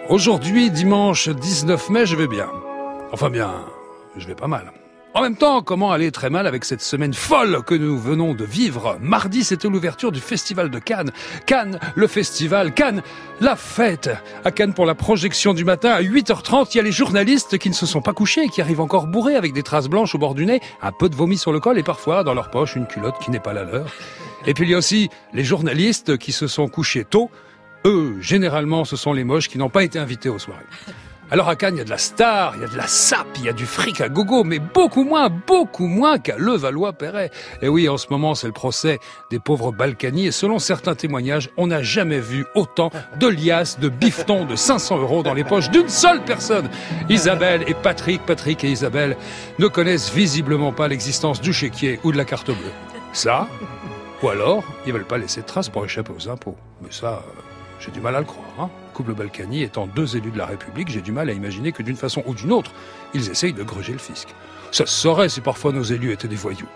Aujourd'hui, dimanche 19 mai, je vais bien. Enfin bien, je vais pas mal. En même temps, comment aller très mal avec cette semaine folle que nous venons de vivre? Mardi, c'était l'ouverture du Festival de Cannes. Cannes, le festival. Cannes, la fête. À Cannes, pour la projection du matin, à 8h30, il y a les journalistes qui ne se sont pas couchés et qui arrivent encore bourrés avec des traces blanches au bord du nez, un peu de vomi sur le col et parfois, dans leur poche, une culotte qui n'est pas la leur. Et puis il y a aussi les journalistes qui se sont couchés tôt. Eux, généralement, ce sont les moches qui n'ont pas été invités aux soirées. Alors à Cannes, il y a de la star, il y a de la sape, il y a du fric à gogo, mais beaucoup moins qu'à Levallois-Perret. Et oui, en ce moment, c'est le procès des pauvres Balkany, et selon certains témoignages, on n'a jamais vu autant de liasses, de bifetons de 500 € dans les poches d'une seule personne. Isabelle et Patrick et Isabelle ne connaissent visiblement pas l'existence du chéquier ou de la carte bleue. Ça, ou alors, ils veulent pas laisser de traces pour échapper aux impôts. Mais ça... j'ai du mal à le croire, hein. Couple Balkany étant deux élus de la République, j'ai du mal à imaginer que d'une façon ou d'une autre, ils essayent de gruger le fisc. Ça se saurait si parfois nos élus étaient des voyous.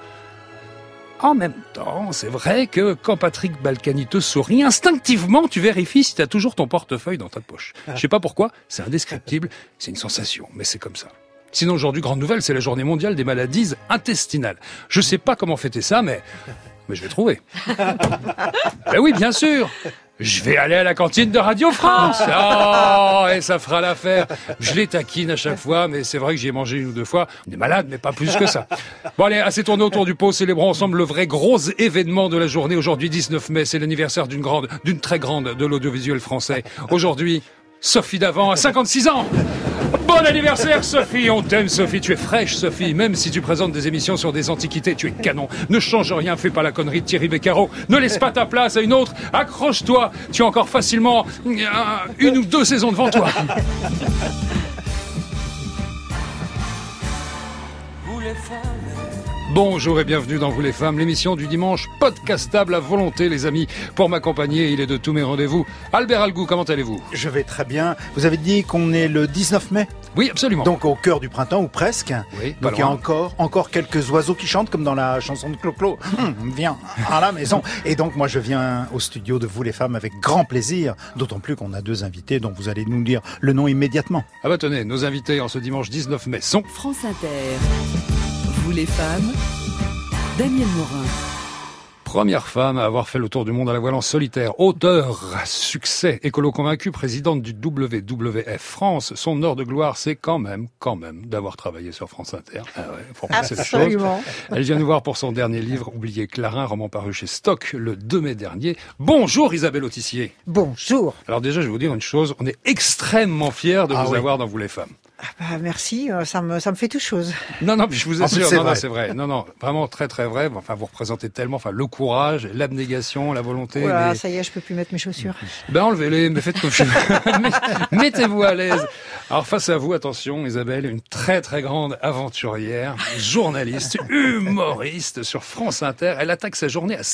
En même temps, c'est vrai que quand Patrick Balkany te sourit, instinctivement, tu vérifies si t'as toujours ton portefeuille dans ta poche. Je sais pas pourquoi, c'est indescriptible, c'est une sensation, mais c'est comme ça. Sinon, aujourd'hui, grande nouvelle, c'est la journée mondiale des maladies intestinales. Je sais pas comment fêter ça, mais je vais trouver. Ben oui, bien sûr. Je vais aller à la cantine de Radio France. Oh, et ça fera l'affaire. Je les taquine à chaque fois, mais c'est vrai que j'y ai mangé une ou deux fois. On est malade, mais pas plus que ça. Bon allez, assez tourné autour du pot. Célébrons ensemble le vrai gros événement de la journée. Aujourd'hui, 19 mai, c'est l'anniversaire d'une très grande de l'audiovisuel français. Aujourd'hui, Sophie Davant a 56 ans. Bon anniversaire Sophie, on t'aime Sophie, tu es fraîche Sophie, même si tu présentes des émissions sur des antiquités, tu es canon. Ne change rien, fais pas la connerie de Thierry Beccaro, ne laisse pas ta place à une autre, accroche-toi, tu as encore facilement une ou deux saisons devant toi. Bonjour et bienvenue dans Vous les femmes, l'émission du dimanche podcastable à volonté les amis. Pour m'accompagner, il est de tous mes rendez-vous. Albert Algou, comment allez-vous? Je vais très bien. Vous avez dit qu'on est le 19 mai? Oui, absolument. Donc au cœur du printemps, ou presque. Oui, donc il y a encore quelques oiseaux qui chantent, comme dans la chanson de Clo-Clo. Viens à la maison. Et donc moi je viens au studio de Vous les femmes avec grand plaisir, d'autant plus qu'on a deux invités dont vous allez nous dire le nom immédiatement. Ah bah tenez, nos invités en ce dimanche 19 mai sont... France Inter. Vous les femmes, Daniel Morin. Première femme à avoir fait le tour du monde à la voile en solitaire, auteur, succès, écolo convaincu, présidente du WWF France. Son heure de gloire, c'est quand même d'avoir travaillé sur France Inter. Ah ouais, pour penser les choses. Elle vient nous voir pour son dernier livre, Oublié Clarin, roman paru chez Stock le 2 mai dernier. Bonjour Isabelle Autissier. Bonjour. Alors déjà, je vais vous dire une chose, on est extrêmement fiers de vous avoir dans Vous les femmes. Ah bah merci, ça me fait tout chose. Non, mais je vous assure, non, c'est vrai. Non, vraiment très très vrai. Enfin, vous représentez tellement, le courage, l'abnégation, la volonté. Voilà, ça y est, je peux plus mettre mes chaussures. Ben enlevez-les, mais faites confiance. Mettez-vous à l'aise. Alors face à vous, attention, Isabelle, une très très grande aventurière, journaliste, humoriste sur France Inter. Elle attaque sa journée à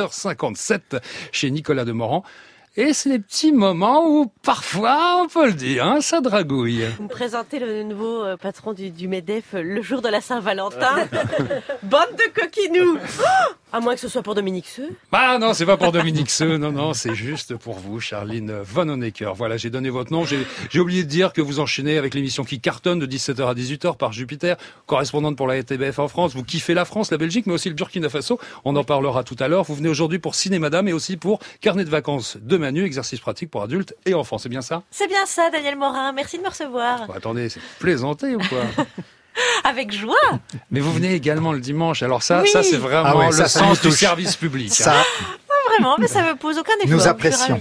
7h57 chez Nicolas Demorand. Et c'est des petits moments où, parfois, on peut le dire, ça dragouille. Vous me présentez le nouveau patron du MEDEF le jour de la Saint-Valentin. Bande de coquinous. À moins que ce soit pour Dominique Seux. Ah non, c'est pas pour Dominique Seux, non, c'est juste pour vous, Charline Von Honecker. Voilà, j'ai donné votre nom. J'ai oublié de dire que vous enchaînez avec l'émission qui cartonne de 17h à 18h par Jupiter, correspondante pour la RTBF en France. Vous kiffez la France, la Belgique, mais aussi le Burkina Faso. On en parlera tout à l'heure. Vous venez aujourd'hui pour Ciné Madame et aussi pour Carnet de vacances de Manu, exercice pratique pour adultes et enfants. C'est bien ça? C'est bien ça, Daniel Morin. Merci de me recevoir. Bon, attendez, c'est plaisanté ou quoi? Avec joie. Mais vous venez également le dimanche. Alors ça, oui. ça c'est vraiment ça sens du service public. Ça, vraiment, mais ça me pose aucun effort. nous apprécions.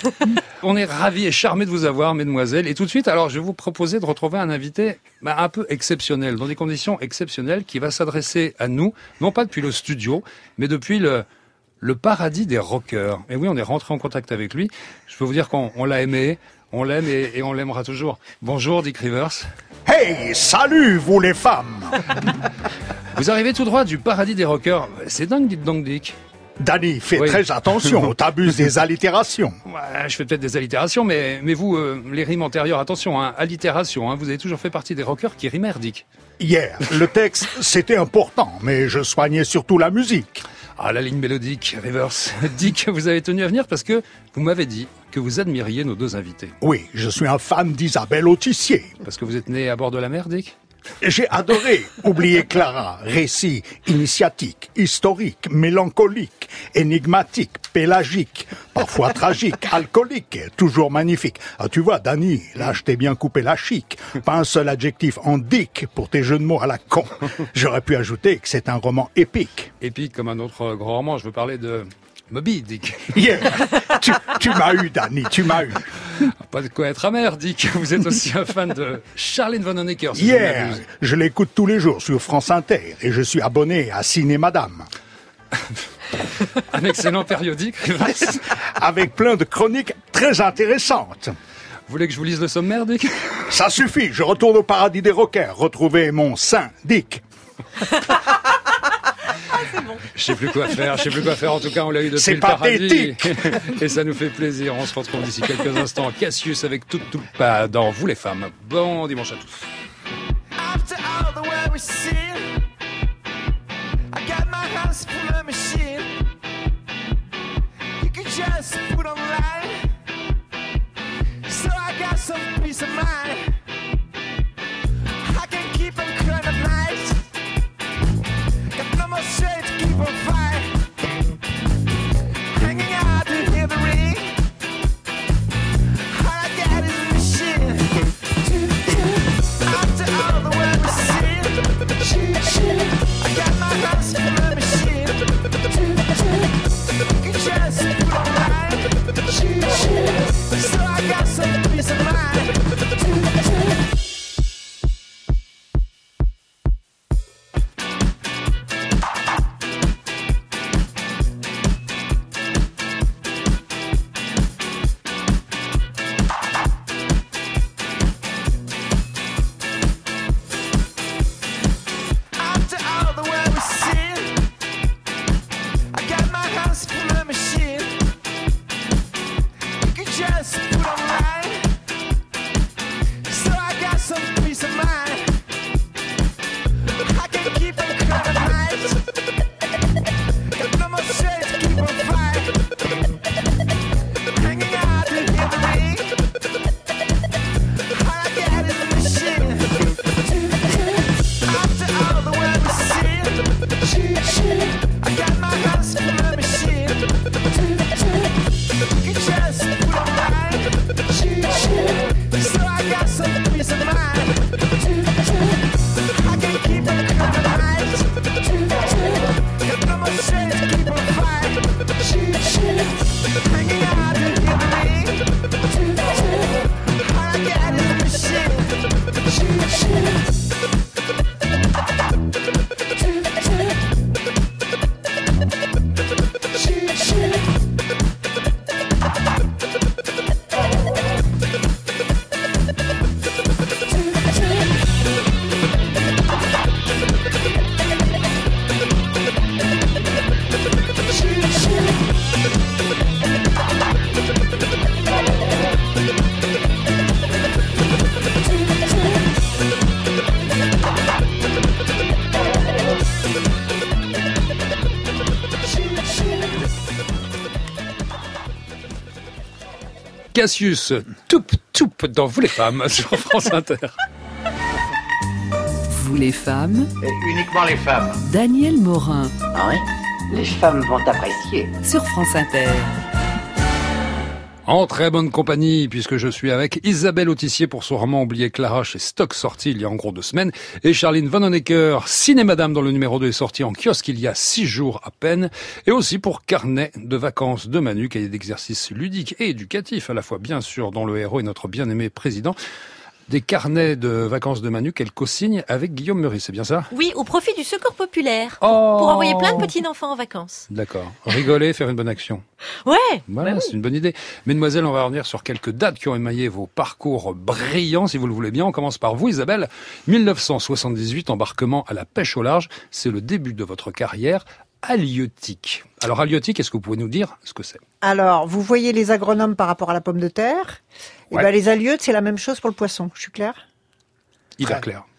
On est ravis et charmés de vous avoir, mesdemoiselles. Et tout de suite, alors, je vais vous proposer de retrouver un invité un peu exceptionnel, dans des conditions exceptionnelles, qui va s'adresser à nous, non pas depuis le studio, mais depuis le paradis des rockers. Et oui, on est rentré en contact avec lui. Je peux vous dire qu'on l'a aimé. On l'aime et on l'aimera toujours. Bonjour Dick Rivers. Hey, salut vous les femmes. Vous arrivez tout droit du paradis des rockers. C'est dingue, dites donc Dick. Danny, fais très attention, t'abuses des allitérations. Ouais, je fais peut-être des allitérations, mais vous, les rimes antérieures, attention, allitération, vous avez toujours fait partie des rockers qui rimèrent, Dick. Hier, le texte, c'était important, mais je soignais surtout la musique. Ah, la ligne mélodique, Rivers. Dick, vous avez tenu à venir parce que vous m'avez dit que vous admiriez nos deux invités. Oui, je suis un fan d'Isabelle Autissier. Parce que vous êtes né à bord de la mer, Dick? J'ai adoré Oublier Clara, récit initiatique, historique, mélancolique, énigmatique, pélagique, parfois tragique, alcoolique, toujours magnifique. Ah, tu vois, Dany, là, je t'ai bien coupé la chic. Pas un seul adjectif en dick pour tes jeux de mots à la con. J'aurais pu ajouter que c'est un roman épique. Épique comme un autre grand roman, je veux parler de Moby, Dick. Yeah. Tu m'as eu, Dany, tu m'as eu. Pas de quoi être amer, Dick. Vous êtes aussi un fan de Charline Van Honecker, si je ne m'abuse. Je l'écoute tous les jours sur France Inter et je suis abonné à Ciné Madame. Un excellent périodique, Rivers. Avec plein de chroniques très intéressantes. Vous voulez que je vous lise le sommaire, Dick? Ça suffit, je retourne au paradis des rockers, retrouver mon saint Dick. Je sais plus quoi faire. En tout cas, on l'a eu depuis C'est le paradis. pathétique. Et ça nous fait plaisir. On se retrouve d'ici quelques instants. Cassius avec tout pas dans Vous les femmes. Bon dimanche à tous. After all the way we see, I got my hands full of machine. You could just put online, so I got some peace of mind. I can keep on crying at night. Got no more shade to keep on fight. Hanging out to hear the ring. All I got is a machine. After all the way we see, I got my hands full of machine. You can just put online, so I got some peace of mind. After all the way we see, I got my hands full of machine. You can just put online, so I got some peace of mind. I can keep on crying at night. Got no more shade to keep on fight. Hanging out to hear the ring. All I got is a machine. After all the way we see, I got my hands full of machine. You can just put online, so I got some peace of mind. I can keep on crying at night. Got no more shade to keep on fight. Hanging out to hear the ring. All I got is a machine. Cassius, toup dans Vous les femmes sur France Inter. Vous les femmes, Uniquement les femmes. Daniel Morin Ah oui? Les femmes vont apprécier. sur France Inter. En très bonne compagnie, puisque je suis avec Isabelle Autissier pour son roman Oublier Clara chez Stock, sorti il y a en gros 2 semaines, et Charline Van Honecker, Ciné Madame, dont le numéro 2 est sorti en kiosque il y a 6 jours à peine, et aussi pour Carnet de vacances de Manu, cahier d'exercices ludiques et éducatifs, à la fois bien sûr, dont le héros est notre bien-aimé président. Des carnets de vacances de Manu qu'elle co-signe avec Guillaume Meurice, c'est bien ça? Oui, au profit du Secours populaire. Oh. Pour envoyer plein de petits enfants en vacances. D'accord. Rigoler, faire une bonne action. Ouais. Voilà, bah oui. c'est une bonne idée. Mesdemoiselles, on va revenir sur quelques dates qui ont émaillé vos parcours brillants, si vous le voulez bien. On commence par vous, Isabelle. 1978, embarquement à la pêche au large. C'est le début de votre carrière halieutique. Alors, halieutique, est-ce que vous pouvez nous dire ce que c'est? Alors, vous voyez les agronomes par rapport à la pomme de terre. Ouais. Et ben, les halieutes, c'est la même chose pour le poisson. Je suis claire? Hyper clair.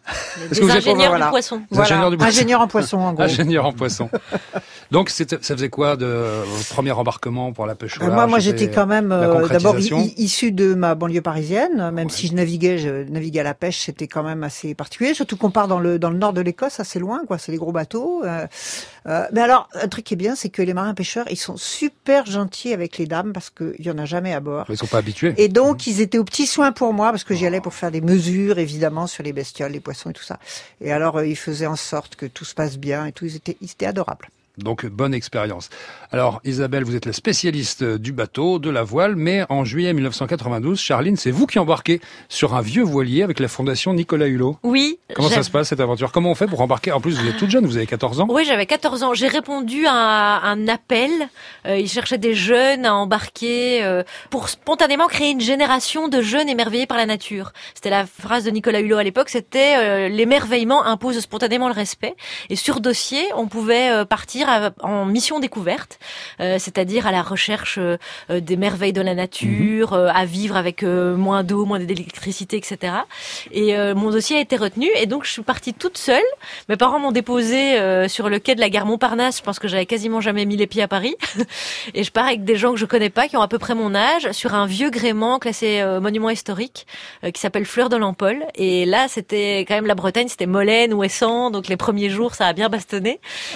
Est-ce que vous êtes ingénieurs voilà. du poisson. Des ingénieurs du poisson. Ingénieur en poisson, en gros. Ingénieur en poisson. Donc, ça faisait quoi de votre premier embarquement pour la pêche au large? Moi, C'était j'étais quand même la d'abord concrétisation issu de ma banlieue parisienne. Même Ouais. si je naviguais à la pêche, c'était quand même assez particulier. Surtout qu'on part dans le nord de l'Écosse, assez loin, quoi. C'est des gros bateaux. Mais alors, un truc qui est bien, c'est que les marins pêcheurs, ils sont super gentils avec les dames parce qu'il y en a jamais à bord. Ils sont pas habitués. Et donc, ils étaient aux petits soins pour moi, parce que j'y allais pour faire des mesures, évidemment, sur les bestioles, les poissons et tout ça. Et alors, ils faisaient en sorte que tout se passe bien et tout. Ils étaient adorables. Donc, bonne expérience. Alors, Isabelle, vous êtes la spécialiste du bateau, de la voile, mais en juillet 1992, Charline, c'est vous qui embarquez sur un vieux voilier avec la fondation Nicolas Hulot. Oui. Comment ça se passe, cette aventure? Comment on fait pour embarquer? En plus, vous êtes toute jeune, vous avez 14 ans. Oui, j'avais 14 ans. J'ai répondu à un appel. Ils cherchaient des jeunes à embarquer pour spontanément créer une génération de jeunes émerveillés par la nature. C'était la phrase de Nicolas Hulot à l'époque, c'était l'émerveillement impose spontanément le respect. Et sur dossier, on pouvait partir en mission découverte, c'est-à-dire à la recherche des merveilles de la nature, à vivre avec moins d'eau, moins d'électricité, etc. Et mon dossier a été retenu, et donc je suis partie toute seule. Mes parents m'ont déposée sur le quai de la gare Montparnasse. Je pense que j'avais quasiment jamais mis les pieds à Paris. Et je pars avec des gens que je connais pas, qui ont à peu près mon âge, sur un vieux gréement classé monument historique qui s'appelle Fleur de l'Empole. Et là, c'était quand même la Bretagne, c'était Molène, Ouessant, donc les premiers jours, ça a bien bastonné.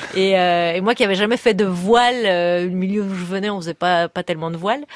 Et moi qui avais jamais fait de voile, le milieu où je venais, on faisait pas tellement de voile,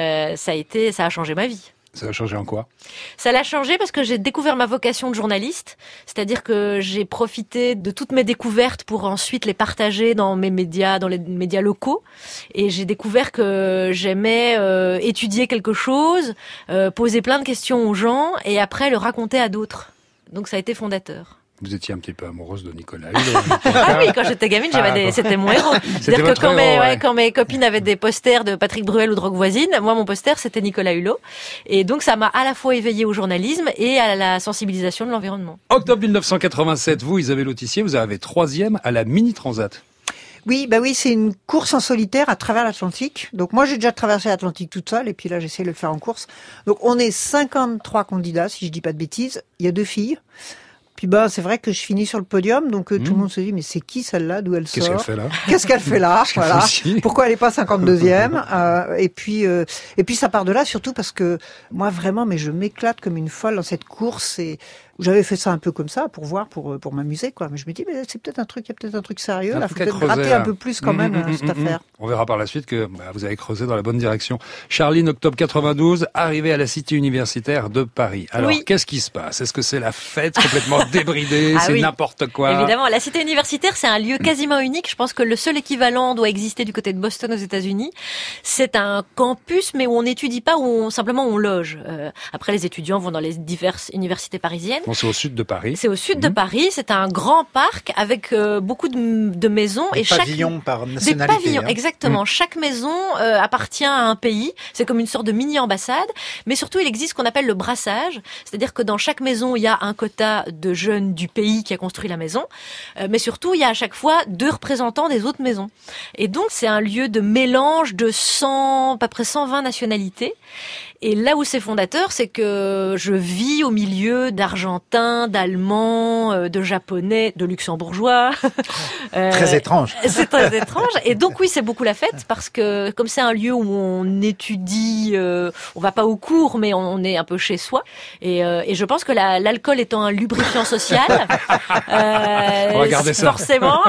ça a changé ma vie. Ça a changé en quoi? Ça l'a changé parce que j'ai découvert ma vocation de journaliste, c'est-à-dire que j'ai profité de toutes mes découvertes pour ensuite les partager dans mes médias, dans les médias locaux, et j'ai découvert que j'aimais étudier quelque chose, poser plein de questions aux gens et après le raconter à d'autres. Donc ça a été fondateur. Vous étiez un petit peu amoureuse de Nicolas Hulot. Ah oui, quand j'étais gamine, c'était mon héros. C'est-à-dire que votre héros, ouais. quand mes copines avaient des posters de Patrick Bruel ou de Rock Voisine, moi, mon poster, c'était Nicolas Hulot. Et donc, ça m'a à la fois éveillée au journalisme et à la sensibilisation de l'environnement. Octobre 1987, vous, Isabelle Autissier, vous arrivez 3e à la Mini Transat. Oui, c'est une course en solitaire à travers l'Atlantique. Donc moi, j'ai déjà traversé l'Atlantique toute seule, et puis là, j'essaie de le faire en course. Donc on est 53 candidats, si je dis pas de bêtises. Il y a 2 filles. Puis c'est vrai que je finis sur le podium, donc tout le monde se dit, mais c'est qui celle-là, d'où elle sort? Qu'est-ce qu'elle fait là? Qu'est-ce qu'elle fait là? Voilà. Pourquoi elle est pas 52e? Et puis ça part de là, surtout parce que moi vraiment, mais je m'éclate comme une folle dans cette course. Et j'avais fait ça un peu comme ça pour voir, pour m'amuser, quoi. Mais je me dis, mais c'est peut-être un truc, il y a peut-être un truc sérieux. Là, faut peut-être gratter un peu plus quand même cette affaire. On verra par la suite que vous avez creusé dans la bonne direction. Charline, octobre 92, arrivée à la Cité universitaire de Paris. Alors, qu'est-ce qui se passe? Est-ce que c'est la fête complètement débridée? C'est n'importe quoi? Évidemment, la Cité universitaire, c'est un lieu quasiment unique. Je pense que le seul équivalent doit exister du côté de Boston aux États-Unis. C'est un campus, mais où on n'étudie pas, où simplement on loge. Après, les étudiants vont dans les diverses universités parisiennes. Bon, c'est au sud de Paris. C'est au sud de Paris. C'est un grand parc avec beaucoup de maisons. Des pavillons par nationalité. Des pavillons, exactement. Chaque maison appartient à un pays. C'est comme une sorte de mini-ambassade. Mais surtout, il existe ce qu'on appelle le brassage. C'est-à-dire que dans chaque maison, il y a un quota de jeunes du pays qui a construit la maison. Mais surtout, il y a à chaque fois 2 représentants des autres maisons. Et donc, c'est un lieu de mélange de à peu près 120 nationalités. Et là où c'est fondateur, c'est que je vis au milieu d'Argentins, d'Allemands, de Japonais, de Luxembourgeois. Très étrange. C'est très étrange. Et donc oui, c'est beaucoup la fête parce que comme c'est un lieu où on étudie, on va pas au cours, mais on est un peu chez soi. Et je pense que l'alcool étant un lubrifiant social, on va garder ça. Forcément,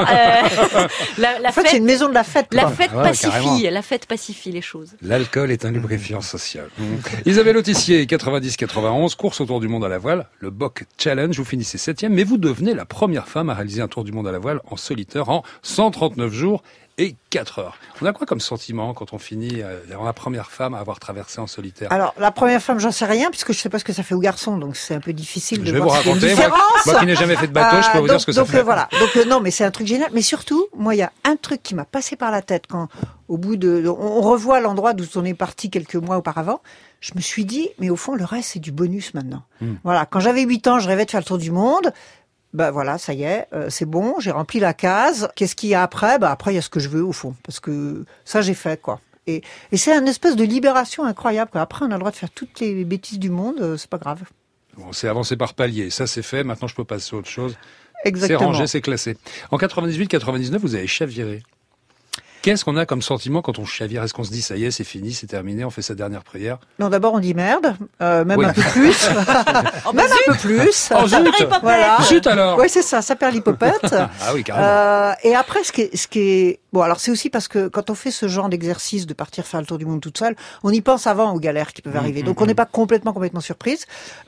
en fait, c'est une maison de la fête. La fête pacifie, carrément. La fête pacifie les choses. L'alcool est un lubrifiant social. Isabelle Autissier, 90-91, course autour du monde à la voile, le BOC Challenge, vous finissez 7e, mais vous devenez la première femme à réaliser un tour du monde à la voile en solitaire en 139 jours et 4 heures. On a quoi comme sentiment quand on finit la première femme à avoir traversé en solitaire? Alors, la première femme, j'en sais rien, puisque je sais pas ce que ça fait aux garçons, donc c'est un peu difficile de voir. Je vais vous raconter, moi qui n'ai jamais fait de bateau, je peux vous dire ce que ça fait. Voilà. Donc non, mais c'est un truc génial. Mais surtout, moi, il y a un truc qui m'a passé par la tête quand, au bout on revoit l'endroit d'où on est parti quelques mois auparavant. Je me suis dit, mais au fond, le reste, c'est du bonus maintenant. Voilà. Quand j'avais 8 ans, je rêvais de faire le tour du monde. Voilà, ça y est, c'est bon, j'ai rempli la case. Qu'est-ce qu'il y a après? Après, il y a ce que je veux, au fond. Parce que ça, j'ai fait, quoi. Et c'est une espèce de libération incroyable, quoi. Après, on a le droit de faire toutes les bêtises du monde, c'est pas grave. Bon, c'est avancé par palier. Ça, c'est fait. Maintenant, je peux passer à autre chose. Exactement. C'est rangé, c'est classé. En 98-99, vous avez chaviré. Qu'est-ce qu'on a comme sentiment quand on chavire? Est-ce qu'on se dit, ça y est, c'est fini, c'est terminé, on fait sa dernière prière? Non, d'abord on dit merde, même Oui. un peu plus. Même un peu plus. Oh zut! Voilà. Zut alors! Oui, c'est ça perd l'hypopète. Ah oui, carrément. Et après, ce qui est... Bon, alors c'est aussi parce que quand on fait ce genre d'exercice de partir faire le tour du monde toute seule, on y pense avant aux galères qui peuvent arriver. Donc on n'est pas complètement surprise.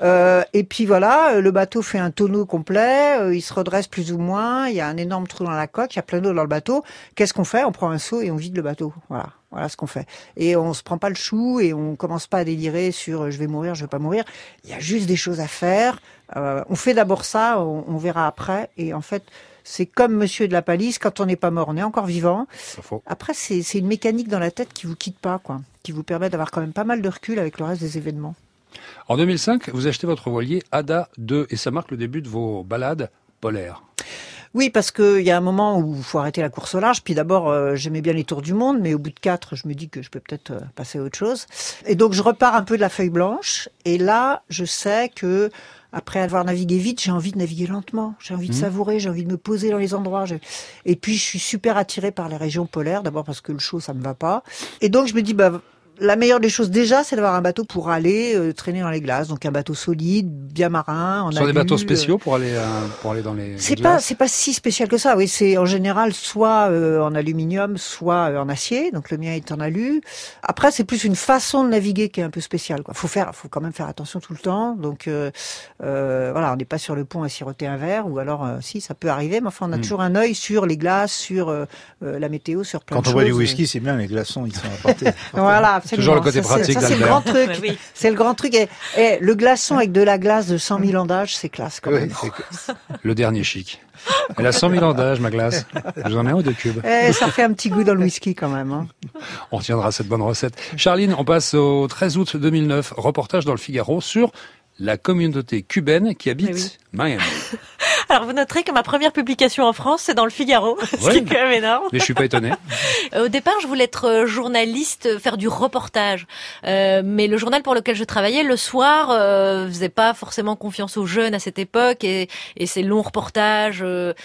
Et puis voilà, le bateau fait un tonneau complet, il se redresse plus ou moins, il y a un énorme trou dans la coque, il y a plein d'eau dans le bateau. Qu'est-ce qu'on fait? On prend un seau et on vide le bateau. Voilà ce qu'on fait. Et on se prend pas le chou et on commence pas à délirer sur je vais mourir, je vais pas mourir. Il y a juste des choses à faire. On fait d'abord ça, on verra après. Et en fait, c'est comme Monsieur de la Palisse, quand on n'est pas mort, on est encore vivant. C'est faux. Après, c'est une mécanique dans la tête qui vous quitte pas, quoi, qui vous permet d'avoir quand même pas mal de recul avec le reste des événements. En 2005, vous achetez votre voilier Ada 2 et ça marque le début de vos balades polaires. Oui, parce qu'il y a un moment où il faut arrêter la course au large. Puis d'abord, j'aimais bien les tours du monde, mais au bout de 4, je me dis que je peux peut-être passer à autre chose. Et donc, je repars un peu de la feuille blanche. Et là, je sais que après avoir navigué vite, j'ai envie de naviguer lentement. J'ai envie de savourer, j'ai envie de me poser dans les endroits. Et puis, je suis super attirée par les régions polaires. D'abord parce que le chaud, ça me va pas. Et donc, je me dis, la meilleure des choses déjà, c'est d'avoir un bateau pour aller traîner dans les glaces. Donc un bateau solide, bien marin. Ce sont des bateaux spéciaux pour aller dans les glaces. C'est pas si spécial que ça. Oui, c'est en général soit en aluminium, soit en acier. Donc le mien est en alu. Après, c'est plus une façon de naviguer qui est un peu spéciale, quoi. Faut quand même faire attention tout le temps. Donc voilà, on n'est pas sur le pont à siroter un verre, ou alors si ça peut arriver, mais enfin on a toujours un œil sur les glaces, sur la météo, sur plein de choses. Quand on boit du whisky, c'est bien, les glaçons, ils sont apportés. Voilà, absolument. Toujours le côté pratique ça, c'est le d'Albert. grand truc. Oui. C'est le grand truc. Et le glaçon avec de la glace de 100 000 ans d'âge, c'est classe quand même. Le dernier chic. Elle a 100 000 ans d'âge, ma glace. Je vous en ai un ou deux cubes. Ça fait un petit goût dans le whisky quand même. Hein. On retiendra cette bonne recette. Charline, on passe au 13 août 2009. Reportage dans le Figaro sur la communauté cubaine qui habite Miami. Alors vous noterez que ma première publication en France, c'est dans le Figaro, ce qui est quand même énorme. Mais je suis pas étonné. Au départ, je voulais être journaliste, faire du reportage. Mais le journal pour lequel je travaillais, le soir, faisait pas forcément confiance aux jeunes à cette époque. Et ces longs reportages,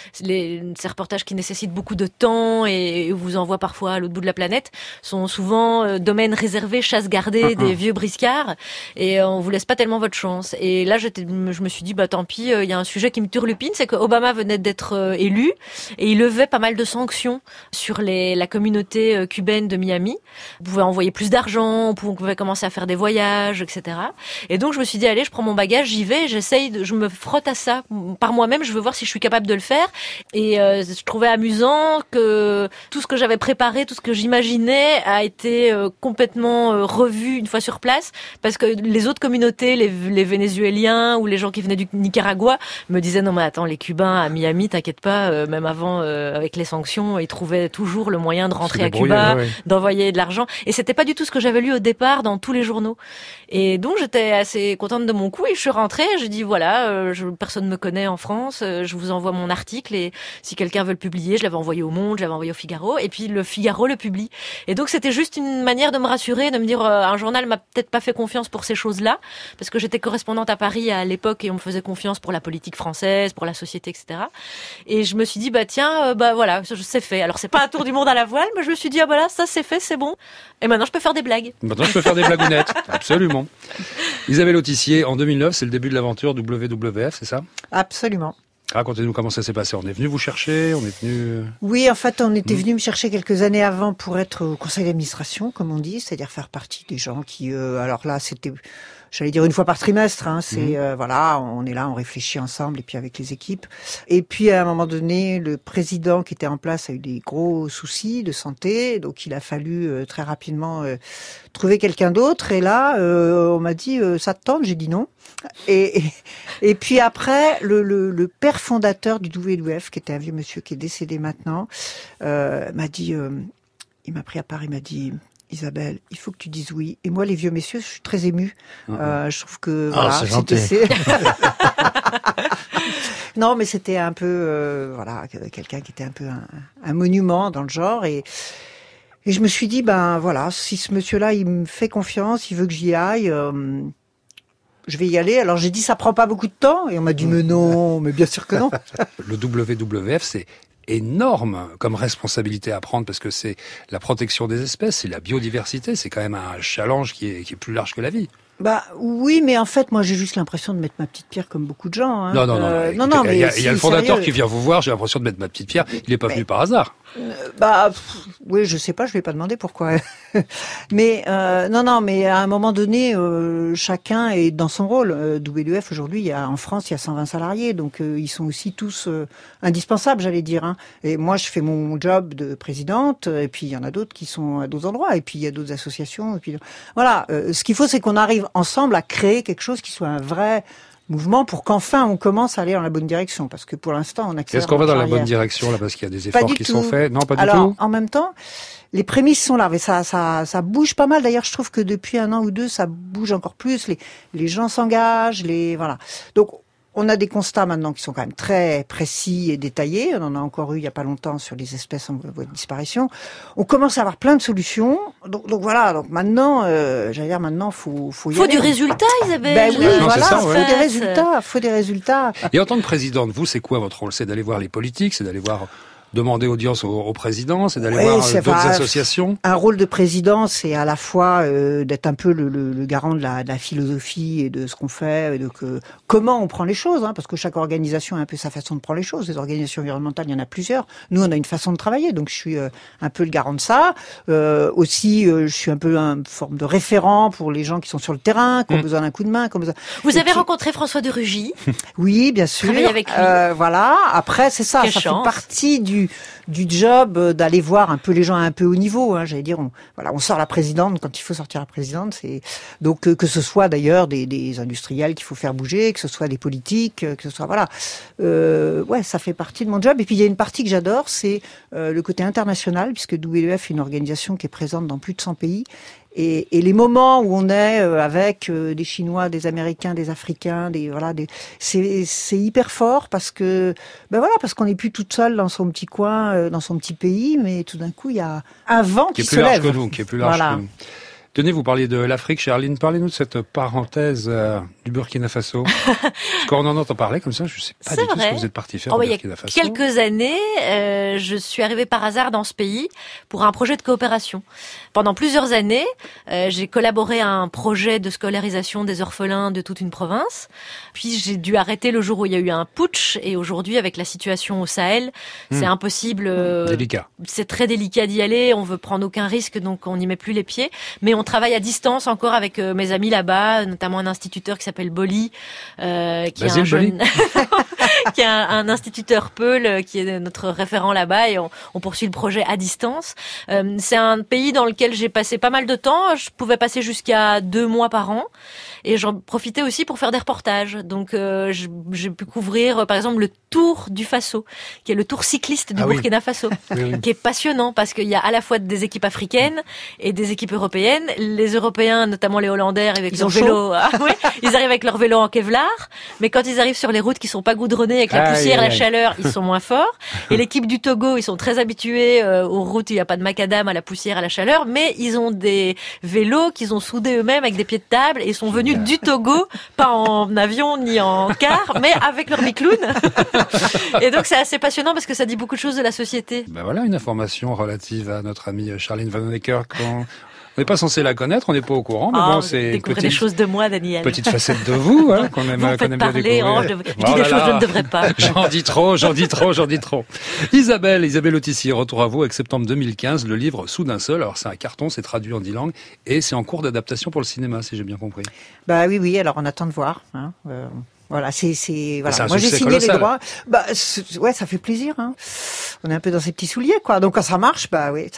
ces reportages qui nécessitent beaucoup de temps et vous envoient parfois à l'autre bout de la planète, sont souvent domaine réservé, chasse gardée des vieux briscards. Et on vous laisse pas tellement votre chance. Et là, je me suis dit, tant pis, il y a un sujet qui me turlupine, c'est que Obama venait d'être élu et il levait pas mal de sanctions sur la communauté cubaine de Miami. On pouvait envoyer plus d'argent, on pouvait commencer à faire des voyages, etc. Et donc je me suis dit, allez, je prends mon bagage, j'y vais, je me frotte à ça par moi-même, je veux voir si je suis capable de le faire. Et je trouvais amusant que tout ce que j'avais préparé, tout ce que j'imaginais a été complètement revu une fois sur place, parce que les autres communautés, les Vénézuéliens ou les gens qui venaient du Nicaragua me disaient, non mais attends, les Cubains à Miami, t'inquiète pas, même avant avec les sanctions, ils trouvaient toujours le moyen de rentrer à Cuba, d'envoyer de l'argent. Et c'était pas du tout ce que j'avais lu au départ dans tous les journaux. Et donc j'étais assez contente de mon coup et je suis rentrée, j'ai dit voilà, personne me connaît en France, je vous envoie mon article et si quelqu'un veut le publier, je l'avais envoyé au Monde, je l'avais envoyé au Figaro et puis le Figaro le publie. Et donc c'était juste une manière de me rassurer, de me dire un journal m'a peut-être pas fait confiance pour ces choses-là, parce que j'étais correspondante à Paris à l'époque et on me faisait confiance pour la politique française, pour la société, etc. Et je me suis dit tiens, voilà, c'est fait. Alors c'est pas un tour du monde à la voile, mais je me suis dit là, ça c'est fait, c'est bon. Et maintenant je peux faire des blagues. Maintenant je peux faire des blagounettes, absolument. Isabelle Autissier, en 2009, c'est le début de l'aventure WWF, c'est ça? Absolument. Racontez-nous comment ça s'est passé. On est venu vous chercher, on est venu... Oui, en fait, on était venu me chercher quelques années avant pour être au conseil d'administration, comme on dit, c'est-à-dire faire partie des gens qui... alors là, c'était... J'allais dire une fois par trimestre, hein, c'est voilà, on est là, on réfléchit ensemble et puis avec les équipes. Et puis à un moment donné, le président qui était en place a eu des gros soucis de santé, donc il a fallu très rapidement trouver quelqu'un d'autre. Et là, on m'a dit ça te tente, j'ai dit non. Et puis après, le père fondateur du WWF, qui était un vieux monsieur qui est décédé maintenant, m'a dit, il m'a pris à part, il m'a dit. Isabelle, il faut que tu dises oui. Et moi, les vieux messieurs, je suis très émue. Je trouve que voilà, c'est gentil. Non, mais c'était un peu voilà, quelqu'un qui était un peu un monument dans le genre. Et je me suis dit, voilà, si ce monsieur-là, il me fait confiance, il veut que j'y aille, je vais y aller. Alors j'ai dit ça prend pas beaucoup de temps et on m'a dit mais non, mais bien sûr que non. Le WWF, c'est énorme comme responsabilité à prendre parce que c'est la protection des espèces, c'est la biodiversité, c'est quand même un challenge qui est plus large que la vie. Bah oui, mais en fait, moi j'ai juste l'impression de mettre ma petite pierre comme beaucoup de gens. Hein. Non. Mais il y a le fondateur sérieux. qui vient vous voir, j'ai l'impression de mettre ma petite pierre, il n'est pas venu par hasard. Oui, je sais pas, je vais pas demander pourquoi. Mais mais à un moment donné, chacun est dans son rôle. WWF aujourd'hui, en France, il y a 120 salariés, donc ils sont aussi tous indispensables, j'allais dire. Hein. Et moi, je fais mon job de présidente, et puis il y en a d'autres qui sont à d'autres endroits, et puis il y a d'autres associations. Et puis voilà, ce qu'il faut, c'est qu'on arrive ensemble à créer quelque chose qui soit un vrai mouvement pour qu'enfin on commence à aller dans la bonne direction, parce que pour l'instant on accélère. Est-ce qu'on va dans la arrière. bonne direction là, parce qu'il y a des efforts qui sont faits? Non, pas du Alors, tout. en même temps, les prémices sont là, mais ça bouge pas mal. D'ailleurs, je trouve que depuis 1 an ou 2, ça bouge encore plus. Les gens s'engagent, voilà. Donc, on a des constats maintenant qui sont quand même très précis et détaillés. On en a encore eu il y a pas longtemps sur les espèces en voie de disparition. On commence à avoir plein de solutions. Donc voilà. Donc maintenant, faut y aller. Du résultat, Isabelle. Ben oui, Non, voilà. c'est ça, ouais. Faut des résultats. Et en tant que présidente, vous, c'est quoi votre rôle? C'est d'aller voir les politiques, c'est d'aller voir demander audience au président, c'est d'aller voir d'autres associations. Un rôle de président, c'est à la fois d'être un peu le garant de la philosophie et de ce qu'on fait, et de comment on prend les choses, hein, parce que chaque organisation a un peu sa façon de prendre les choses. Les organisations environnementales, il y en a plusieurs. Nous, on a une façon de travailler, donc je suis un peu le garant de ça. Aussi, je suis un peu une forme de référent pour les gens qui sont sur le terrain, qui ont besoin d'un coup de main. Vous avez rencontré François de Rugy? Oui, bien sûr. Travaillé avec lui. Voilà. Après, c'est ça. Quelle ça chance. fait partie du job d'aller voir un peu les gens à un peu haut niveau. Hein, j'allais dire, on sort la présidente quand il faut sortir la présidente. C'est donc que ce soit d'ailleurs des industriels qu'il faut faire bouger, que ce soit des politiques, que ce soit ça fait partie de mon job. Et puis il y a une partie que j'adore, c'est le côté international, puisque WWF est une organisation qui est présente dans plus de 100 pays. Et les moments où on est avec des Chinois, des Américains, des Africains, c'est hyper fort parce qu'on n'est plus toute seule dans son petit coin, dans son petit pays, mais tout d'un coup il y a un vent qui se lève. Qui est plus large que nous. Tenez, vous parliez de l'Afrique, Charline. Parlez-nous de cette parenthèse du Burkina Faso. Parce qu'on en entend parler comme ça, je ne sais pas du tout ce que vous êtes parti faire au Burkina Faso. Il y a quelques années, je suis arrivée par hasard dans ce pays pour un projet de coopération. Pendant plusieurs années, j'ai collaboré à un projet de scolarisation des orphelins de toute une province. Puis j'ai dû arrêter le jour où il y a eu un putsch. Et aujourd'hui, avec la situation au Sahel, c'est impossible. Délicat. C'est très délicat d'y aller. On veut prendre aucun risque, donc on n'y met plus les pieds. Mais on travaille à distance encore avec mes amis là-bas, notamment un instituteur qui s'appelle Boli, qui est un jeune, qui est un instituteur Peul, qui est notre référent là-bas, et on poursuit le projet à distance. C'est un pays dans lequel j'ai passé pas mal de temps. Je pouvais passer jusqu'à 2 mois par an. Et j'en profitais aussi pour faire des reportages. Donc j'ai pu couvrir par exemple le Tour du Faso, qui est le tour cycliste du Burkina Faso, qui est passionnant parce qu'il y a à la fois des équipes africaines et des équipes européennes. Les Européens, notamment les Hollandais, arrivent avec leur vélo. Ils arrivent avec leur vélo en Kevlar, mais quand ils arrivent sur les routes qui sont pas goudronnées avec la poussière, la chaleur, ils sont moins forts. Et l'équipe du Togo, ils sont très habitués aux routes où il n'y a pas de macadam, à la poussière, à la chaleur, mais ils ont des vélos qu'ils ont soudés eux-mêmes avec des pieds de table et ils sont venus du Togo, pas en avion ni en car, mais avec leur bicloun. Et donc c'est assez passionnant parce que ça dit beaucoup de choses de la société. Ben voilà une information relative à notre amie Charline Vanhoenacker. On n'est pas censé la connaître, on n'est pas au courant, mais bon, c'est découvrez des choses de moi, Daniel. Petite facette de vous, hein, qu'on aime, vous qu'on aime bien parler, découvrir. je dis des choses que je ne devrais pas. J'en dis trop. Isabelle Autissier, retour à vous avec septembre 2015, le livre Soudain seul. Alors c'est un carton, c'est traduit en 10 langues et c'est en cours d'adaptation pour le cinéma, si j'ai bien compris. Bah oui, alors on attend de voir. Hein. Voilà, voilà. Moi j'ai signé colossal. les droits. Ça fait plaisir. Hein. On est un peu dans ses petits souliers, quoi. Donc quand ça marche,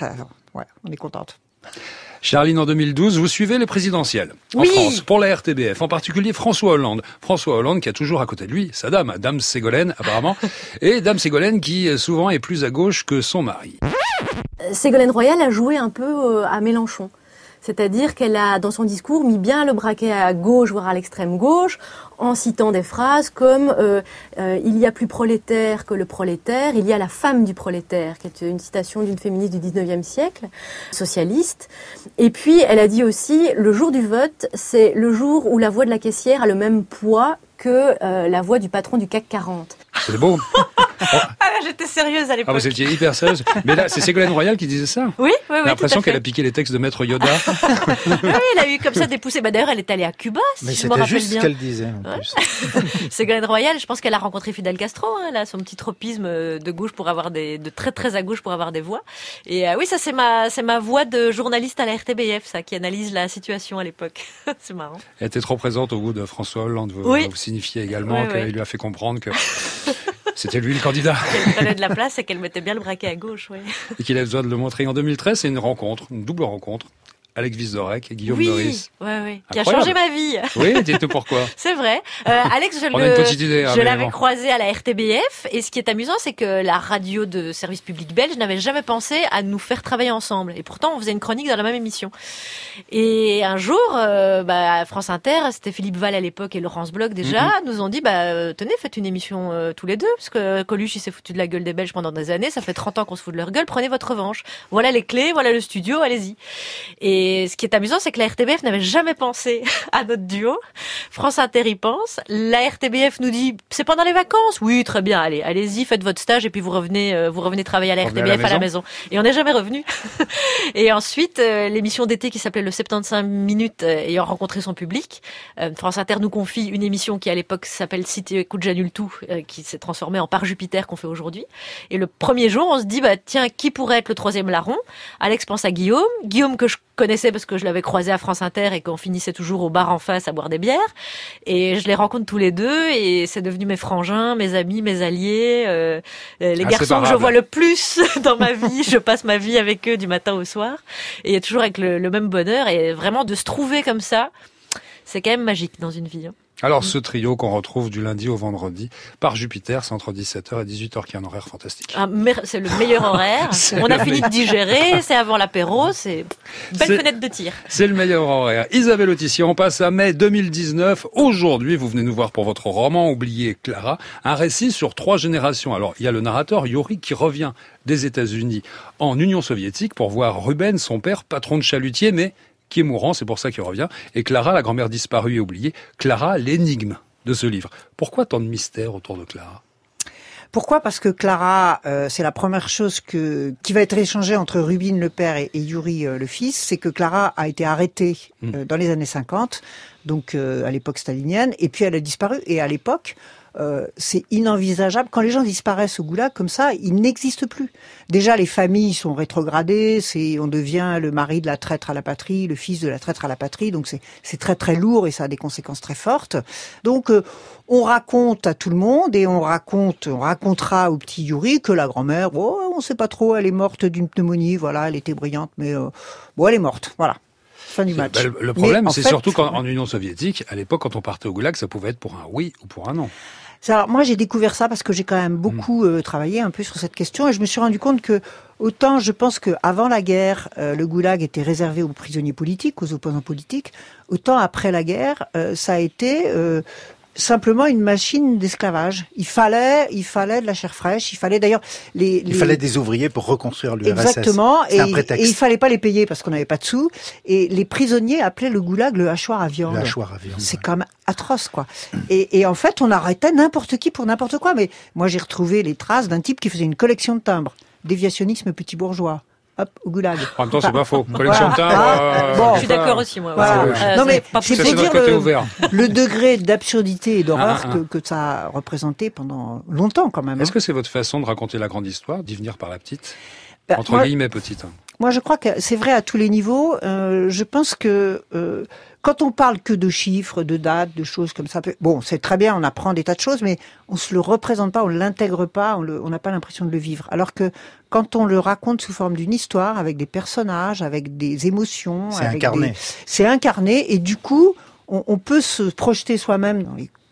on est contente. Charline, en 2012, vous suivez les présidentielles en France, pour la RTBF, en particulier François Hollande. François Hollande qui a toujours à côté de lui sa dame Ségolène apparemment, et dame Ségolène qui souvent est plus à gauche que son mari. Ségolène Royal a joué un peu à Mélenchon. C'est-à-dire qu'elle a, dans son discours, mis bien le braquet à gauche, voire à l'extrême gauche, en citant des phrases comme il y a plus prolétaire que le prolétaire, il y a la femme du prolétaire, qui est une citation d'une féministe du 19e siècle, socialiste. Et puis, elle a dit aussi, le jour du vote, c'est le jour où la voix de la caissière a le même poids que la voix du patron du CAC 40. C'est beau. Ah là, j'étais sérieuse à l'époque. Ah, vous étiez hyper sérieuse. Mais là, c'est Ségolène Royal qui disait ça. Oui. J'ai l'impression qu'elle a piqué les textes de Maître Yoda. Oui, elle a eu comme ça des poussées. D'ailleurs, elle est allée à Cuba, Mais si je me c'était rappelle juste bien. ce qu'elle disait, en plus. Ségolène Royal, je pense qu'elle a rencontré Fidel Castro, hein, là, son petit tropisme de gauche pour avoir de très très à gauche pour avoir des voix. Et oui, ça c'est ma voix de journaliste à la RTBF, ça, qui analyse la situation à l'époque. C'est marrant. Elle était trop présente au goût de François Hollande. Vous signifiez également qu'il lui a fait comprendre que c'était lui le candidat. Qu'elle prenait de la place et qu'elle mettait bien le braquet à gauche, oui. Et qu'il a besoin de le montrer. En 2013, c'est une double rencontre. Alex Vizorek et Guillaume Meurice. Oui, qui a changé ma vie. Oui, dites-nous pourquoi. C'est vrai. Alex, je l'avais croisé à la RTBF, et ce qui est amusant, c'est que la radio de service public belge n'avait jamais pensé à nous faire travailler ensemble. Et pourtant, on faisait une chronique dans la même émission. Et un jour, à France Inter, c'était Philippe Val à l'époque et Laurence Bloch déjà, nous ont dit, tenez, faites une émission tous les deux, parce que Coluche, il s'est foutu de la gueule des Belges pendant des années, ça fait 30 ans qu'on se fout de leur gueule, prenez votre revanche. Voilà les clés, voilà le studio, allez-y. Et ce qui est amusant, c'est que la RTBF n'avait jamais pensé à notre duo. France Inter y pense. La RTBF nous dit, c'est pendant les vacances? Oui, très bien, allez-y, faites votre stage et puis vous revenez travailler à la RTBF à la maison. Et on n'est jamais revenu. Et ensuite, l'émission d'été qui s'appelait le 75 minutes ayant rencontré son public, France Inter nous confie une émission qui à l'époque s'appelle Si t'écoutes, j'annule tout, qui s'est transformée en Par Jupiter qu'on fait aujourd'hui. Et le premier jour, on se dit, tiens, qui pourrait être le troisième larron? Alex pense à Guillaume que je connaissais parce que je l'avais croisé à France Inter et qu'on finissait toujours au bar en face à boire des bières. Et je les rencontre tous les deux et c'est devenu mes frangins, mes amis, mes alliés, les garçons que je vois le plus dans ma vie. Je passe ma vie avec eux du matin au soir et toujours avec le même bonheur. Et vraiment de se trouver comme ça, c'est quand même magique dans une vie. Alors, ce trio qu'on retrouve du lundi au vendredi, Par Jupiter, c'est entre 17h et 18h, qui est un horaire fantastique. C'est le meilleur horaire. On a fini de digérer, c'est avant l'apéro, c'est belle fenêtre de tir. C'est le meilleur horaire. Isabelle Autissier, on passe à mai 2019. Aujourd'hui, vous venez nous voir pour votre roman Oublié Clara, un récit sur 3 générations. Alors, il y a le narrateur Yuri qui revient des États-Unis en Union soviétique pour voir Ruben, son père, patron de chalutier, mais qui est mourant, c'est pour ça qu'il revient. Et Clara, la grand-mère disparue et oubliée. Clara, l'énigme de ce livre. Pourquoi tant de mystère autour de Clara? Pourquoi? Parce que Clara, c'est la première chose qui va être échangée entre Rubin le père et Yuri le fils, c'est que Clara a été arrêtée dans les années 50, donc à l'époque stalinienne, et puis elle a disparu. Et à l'époque, c'est inenvisageable. Quand les gens disparaissent au goulag comme ça, ils n'existent plus. Déjà, les familles sont rétrogradées, on devient le mari de la traître à la patrie, le fils de la traître à la patrie, donc c'est très très lourd et ça a des conséquences très fortes. Donc, on raconte à tout le monde et on racontera au petit Yuri que la grand-mère, on sait pas trop, elle est morte d'une pneumonie, voilà, elle était brillante, mais elle est morte, voilà. Fin du match. Le problème, c'est surtout qu'en Union soviétique, à l'époque, quand on partait au goulag, ça pouvait être pour un oui ou pour un non. Alors, moi, j'ai découvert ça parce que j'ai quand même beaucoup travaillé un peu sur cette question et je me suis rendu compte que autant je pense qu'avant la guerre, le goulag était réservé aux prisonniers politiques, aux opposants politiques, autant après la guerre, ça a été simplement une machine d'esclavage. Il fallait de la chair fraîche. Il fallait d'ailleurs il fallait des ouvriers pour reconstruire l'URSS. Exactement. C'est un prétexte. Et il fallait pas les payer parce qu'on n'avait pas de sous. Et les prisonniers appelaient le goulag le hachoir à viande. Le hachoir à viande. C'est quand même atroce, quoi. Et en fait, on arrêtait n'importe qui pour n'importe quoi. Mais moi, j'ai retrouvé les traces d'un type qui faisait une collection de timbres. Déviationnisme petit bourgeois. Hop, au goulag. En même temps, c'est pas faux. Collection de timbres. Je suis d'accord aussi, moi. Voilà. Non, mais c'est pour dire le degré d'absurdité et d'horreur que ça a représenté pendant longtemps, quand même. Est-ce que c'est votre façon de raconter la grande histoire, d'y venir par la petite? Entre guillemets, petite. Moi, je crois que c'est vrai à tous les niveaux. Je pense que quand on parle que de chiffres, de dates, de choses comme ça, bon, c'est très bien, on apprend des tas de choses, mais on se le représente pas, on l'intègre pas, on n'a pas l'impression de le vivre. Alors que quand on le raconte sous forme d'une histoire, avec des personnages, avec des émotions, c'est incarné. C'est incarné, et du coup, on peut se projeter soi-même dans les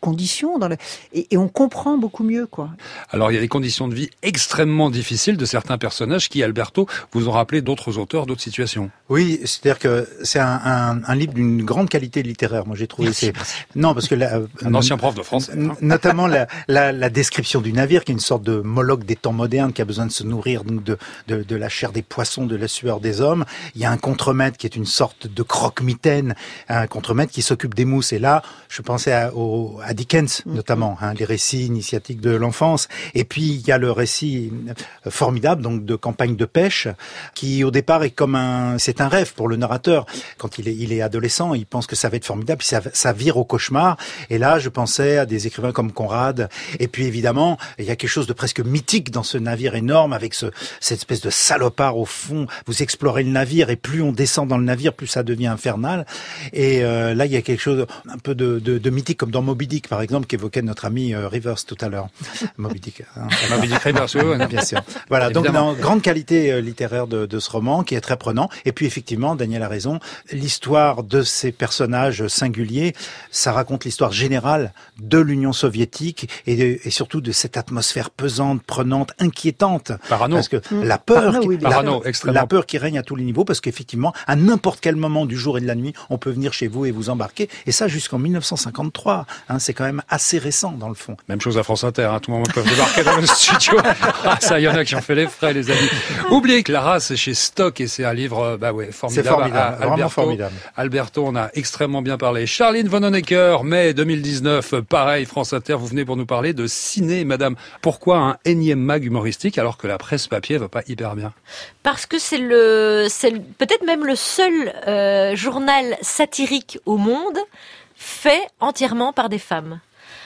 conditions, et on comprend beaucoup mieux, quoi. Alors, il y a des conditions de vie extrêmement difficiles de certains personnages qui, Alberto, vous ont rappelé d'autres auteurs, d'autres situations. Oui, c'est-à-dire que c'est un livre d'une grande qualité littéraire. Moi, j'ai trouvé non, parce que un ancien prof de français, notamment la description du navire, qui est une sorte de Moloch des temps modernes, qui a besoin de se nourrir donc de la chair des poissons, de la sueur des hommes. Il y a un contremaître qui est une sorte de croque-mitaine, un contremaître qui s'occupe des mousses. Et là, je pensais à Dickens, notamment, les récits initiatiques de l'enfance. Et puis, il y a le récit formidable, donc, de campagne de pêche, qui, au départ, est comme c'est un rêve pour le narrateur. Quand il est adolescent, il pense que ça va être formidable, puis ça vire au cauchemar. Et là, je pensais à des écrivains comme Conrad. Et puis, évidemment, il y a quelque chose de presque mythique dans ce navire énorme, avec cette espèce de salopard au fond. Vous explorez le navire, et plus on descend dans le navire, plus ça devient infernal. Et là, il y a quelque chose un peu de mythique, comme dans Moby Dick, par exemple, qu'évoquait notre ami Rivers tout à l'heure. Moby Dick. Moby Dick Rivers, oui, bien sûr. Voilà, évidemment. Donc, grande qualité littéraire de ce roman, qui est très prenant. Et puis, effectivement, Daniel a raison, l'histoire de ces personnages singuliers, ça raconte l'histoire générale de l'Union soviétique et surtout de cette atmosphère pesante, prenante, inquiétante. Parano. Parce que la peur, la peur qui règne à tous les niveaux, parce qu'effectivement, à n'importe quel moment du jour et de la nuit, on peut venir chez vous et vous embarquer. Et ça, jusqu'en 1953. C'est quand même assez récent, dans le fond. Même chose à France Inter, tout le monde peut débarquer dans le studio. Ça, il y en a qui ont fait les frais, les amis. Oubliez Clara, c'est chez Stock et c'est un livre, formidable. C'est formidable, vraiment formidable. Alberto, on a extrêmement bien parlé. Charline von Honecker, mai 2019, pareil, France Inter, vous venez pour nous parler de ciné, madame. Pourquoi un énième mag humoristique alors que la presse papier va pas hyper bien? Parce que c'est peut-être même le seul journal satirique au monde fait entièrement par des femmes.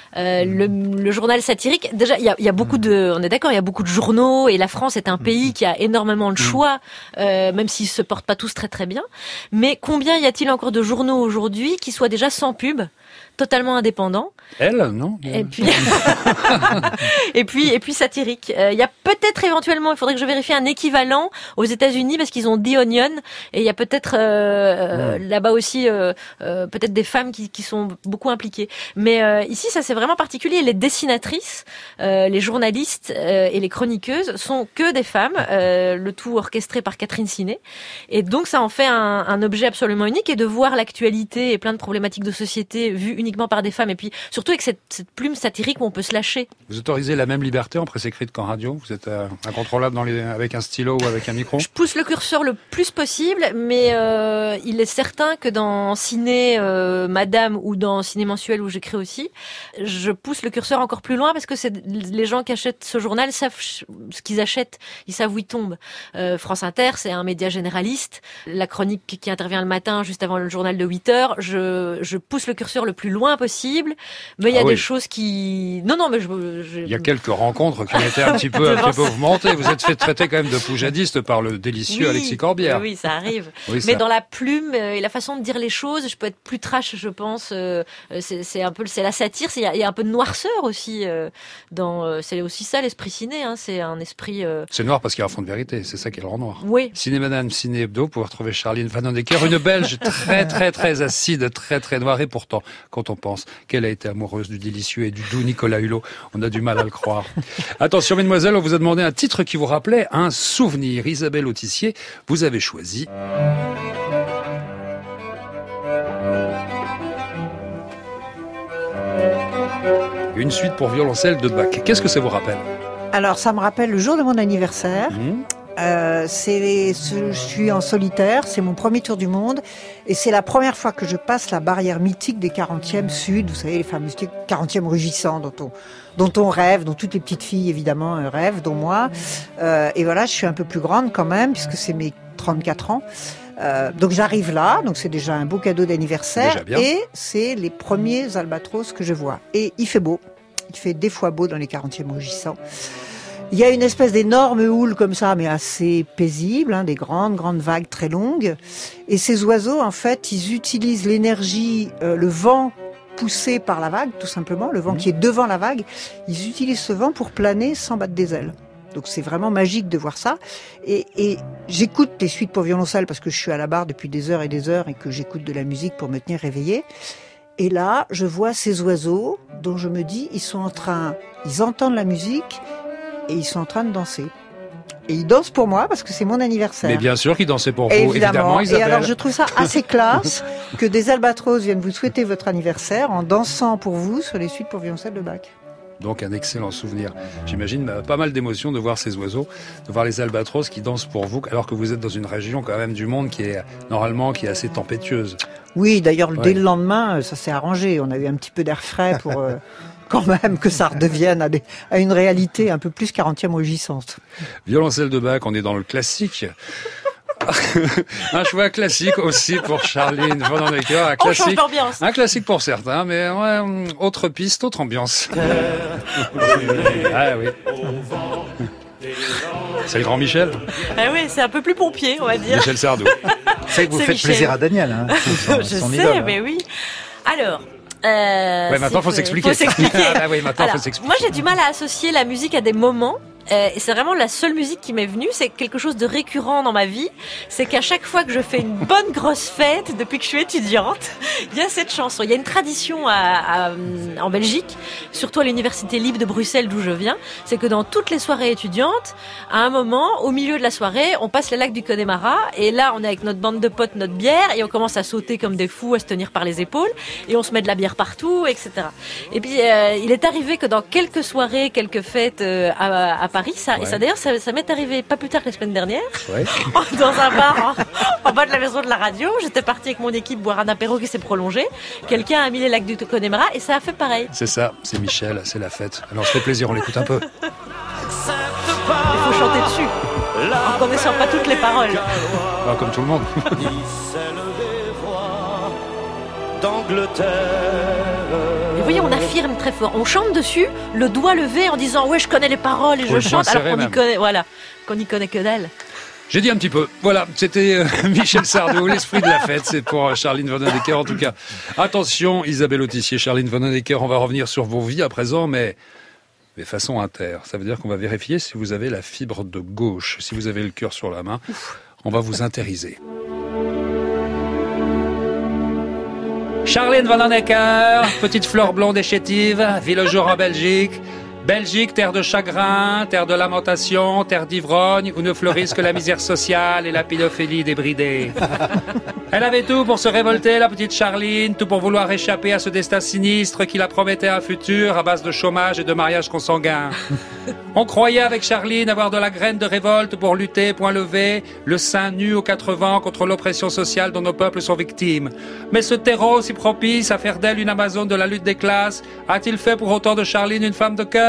Le journal satirique, déjà il y a beaucoup on est d'accord, il y a beaucoup de journaux et la France est un pays qui a énormément de choix, même s'ils se portent pas tous très très bien. Mais combien y a-t-il encore de journaux aujourd'hui qui soient déjà sans pub, totalement indépendants? Elle, non? Et puis satirique. Il y a peut-être éventuellement, il faudrait que je vérifie un équivalent aux États-Unis parce qu'ils ont The Onion et il y a peut-être là-bas aussi peut-être des femmes qui sont beaucoup impliquées. Mais ici, ça c'est vraiment particulier. Les dessinatrices, les journalistes et les chroniqueuses sont que des femmes, le tout orchestré par Catherine Sinet. Et donc ça en fait un objet absolument unique, et de voir l'actualité et plein de problématiques de société vues uniquement par des femmes, et puis surtout avec cette plume satirique où on peut se lâcher. Vous autorisez la même liberté en presse écrite qu'en radio? Vous êtes incontrôlable avec un stylo ou avec un micro? Je pousse le curseur le plus possible, mais il est certain que dans Ciné Madame ou dans Ciné Mensuel où j'écris aussi, je pousse le curseur encore plus loin parce que les gens qui achètent ce journal savent ce qu'ils achètent, ils savent où ils tombent. France Inter, c'est un média généraliste. La chronique qui intervient le matin juste avant le journal de 8h, je pousse le curseur le plus loin possible, mais il y a des choses qui... Non, mais il y a quelques rencontres qui ont été un petit peu mouvementées. Vous êtes fait traiter quand même de poujadiste par le délicieux Alexis Corbière. Oui, ça arrive. Mais dans la plume et la façon de dire les choses, je peux être plus trash, je pense. C'est la satire, il y a un peu de noirceur aussi. C'est aussi ça l'esprit ciné, c'est un esprit... C'est noir parce qu'il y a un fond de vérité, c'est ça qui le rend noir. Oui. Ciné Madame, Ciné Hebdo, pour retrouver Charline van Honecker, une Belge très très très acide, très très noire, et pourtant, quand on pense qu'elle a été amoureuse du délicieux et du doux Nicolas Hulot, on a du mal à le croire. Attention mesdemoiselles, on vous a demandé un titre qui vous rappelait un souvenir. Isabelle Autissier, vous avez choisi... Une suite pour violoncelle de Bach. Qu'est-ce que ça vous rappelle? Alors, ça me rappelle le jour de mon anniversaire. Je suis en solitaire, c'est mon premier tour du monde, et c'est la première fois que je passe la barrière mythique des 40e Sud, vous savez, les fameux 40e rugissants dont on rêve, dont toutes les petites filles évidemment rêvent, dont moi. Et voilà, je suis un peu plus grande quand même, puisque c'est mes 34 ans. Donc j'arrive là, donc c'est déjà un beau cadeau d'anniversaire, et c'est les premiers albatros que je vois. Et il fait beau, il fait des fois beau dans les 40e rugissants. Il y a une espèce d'énorme houle comme ça, mais assez paisible, des grandes vagues très longues. Et ces oiseaux, en fait, ils utilisent l'énergie, le vent poussé par la vague, tout simplement, le vent qui est devant la vague, ils utilisent ce vent pour planer sans battre des ailes. Donc c'est vraiment magique de voir ça. Et j'écoute les suites pour violoncelle parce que je suis à la barre depuis des heures et que j'écoute de la musique pour me tenir réveillée. Et là, je vois ces oiseaux dont je me dis, ils entendent la musique et ils sont en train de danser. Et ils dansent pour moi parce que c'est mon anniversaire. Mais bien sûr qu'ils dansaient pour vous, évidemment, Isabelle. Et alors je trouve ça assez classe que des albatros viennent vous souhaiter votre anniversaire en dansant pour vous sur les suites pour violoncelle de Bach. Donc un excellent souvenir. J'imagine pas mal d'émotions de voir ces oiseaux, de voir les albatros qui dansent pour vous, alors que vous êtes dans une région quand même du monde qui est assez tempétueuse. Oui, d'ailleurs, dès le lendemain, ça s'est arrangé. On a eu un petit peu d'air frais pour quand même que ça redevienne à une réalité un peu plus 40e rugissante. Violoncelle de Bach, on est dans le classique. Un choix classique aussi pour Charline Vanhoenacker. Un classique pour certains, mais ouais, autre piste, autre ambiance. Ah oui. C'est le grand Michel. Ah oui, c'est un peu plus pompier, on va dire. Michel Sardou. C'est que vous faites plaisir à Daniel. Hein. Je sais, mais oui. Alors... maintenant faut s'expliquer. Faut s'expliquer. Moi j'ai du mal à associer la musique à des moments. Et c'est vraiment la seule musique qui m'est venue. C'est quelque chose de récurrent dans ma vie. C'est qu'à chaque fois que je fais une bonne grosse fête, depuis que je suis étudiante, il y a cette chanson. Il y a une tradition en Belgique, surtout à l'université libre de Bruxelles d'où je viens. C'est que dans toutes les soirées étudiantes, à un moment, au milieu de la soirée, on passe les lacs du Connemara. Et là, on est avec notre bande de potes, notre bière, et on commence à sauter comme des fous, à se tenir par les épaules. Et on se met de la bière partout, etc. Et puis, il est arrivé que dans quelques soirées, quelques fêtes à Paris, et ça d'ailleurs, ça m'est arrivé pas plus tard que la semaine dernière, dans un bar en bas de la maison de la radio. J'étais partie avec mon équipe boire un apéro qui s'est prolongé. Quelqu'un a mis les lacs du Connemara et ça a fait pareil. C'est ça, c'est Michel, c'est la fête. Alors, je fais plaisir, on l'écoute un peu. Il faut chanter dessus, en connaissant pas toutes les paroles. Comme tout le monde. Et vous voyez, on affirme très fort. On chante dessus, le doigt levé en disant ouais, je connais les paroles et je chante, alors qu'on n'y connaît que dalle. J'ai dit un petit peu. Voilà, c'était Michel Sardou, l'esprit de la fête. C'est pour Charline Vanhoenacker en tout cas. Attention, Isabelle Autissier, Charline Vanhoenacker, on va revenir sur vos vies à présent, mais façon inter. Ça veut dire qu'on va vérifier si vous avez la fibre de gauche, si vous avez le cœur sur la main. On va vous intériser. Charline Vanhoenacker, petite fleur blonde et chétive, vit le jour en Belgique. Belgique, terre de chagrin, terre de lamentation, terre d'ivrogne, où ne fleurissent que la misère sociale et la pédophilie débridée. Elle avait tout pour se révolter, la petite Charline, tout pour vouloir échapper à ce destin sinistre qui la promettait un futur à base de chômage et de mariage consanguin. On croyait avec Charline avoir de la graine de révolte pour lutter, point levé, le sein nu aux 4 vents contre l'oppression sociale dont nos peuples sont victimes. Mais ce terreau si propice à faire d'elle une Amazone de la lutte des classes, a-t-il fait pour autant de Charline une femme de cœur ?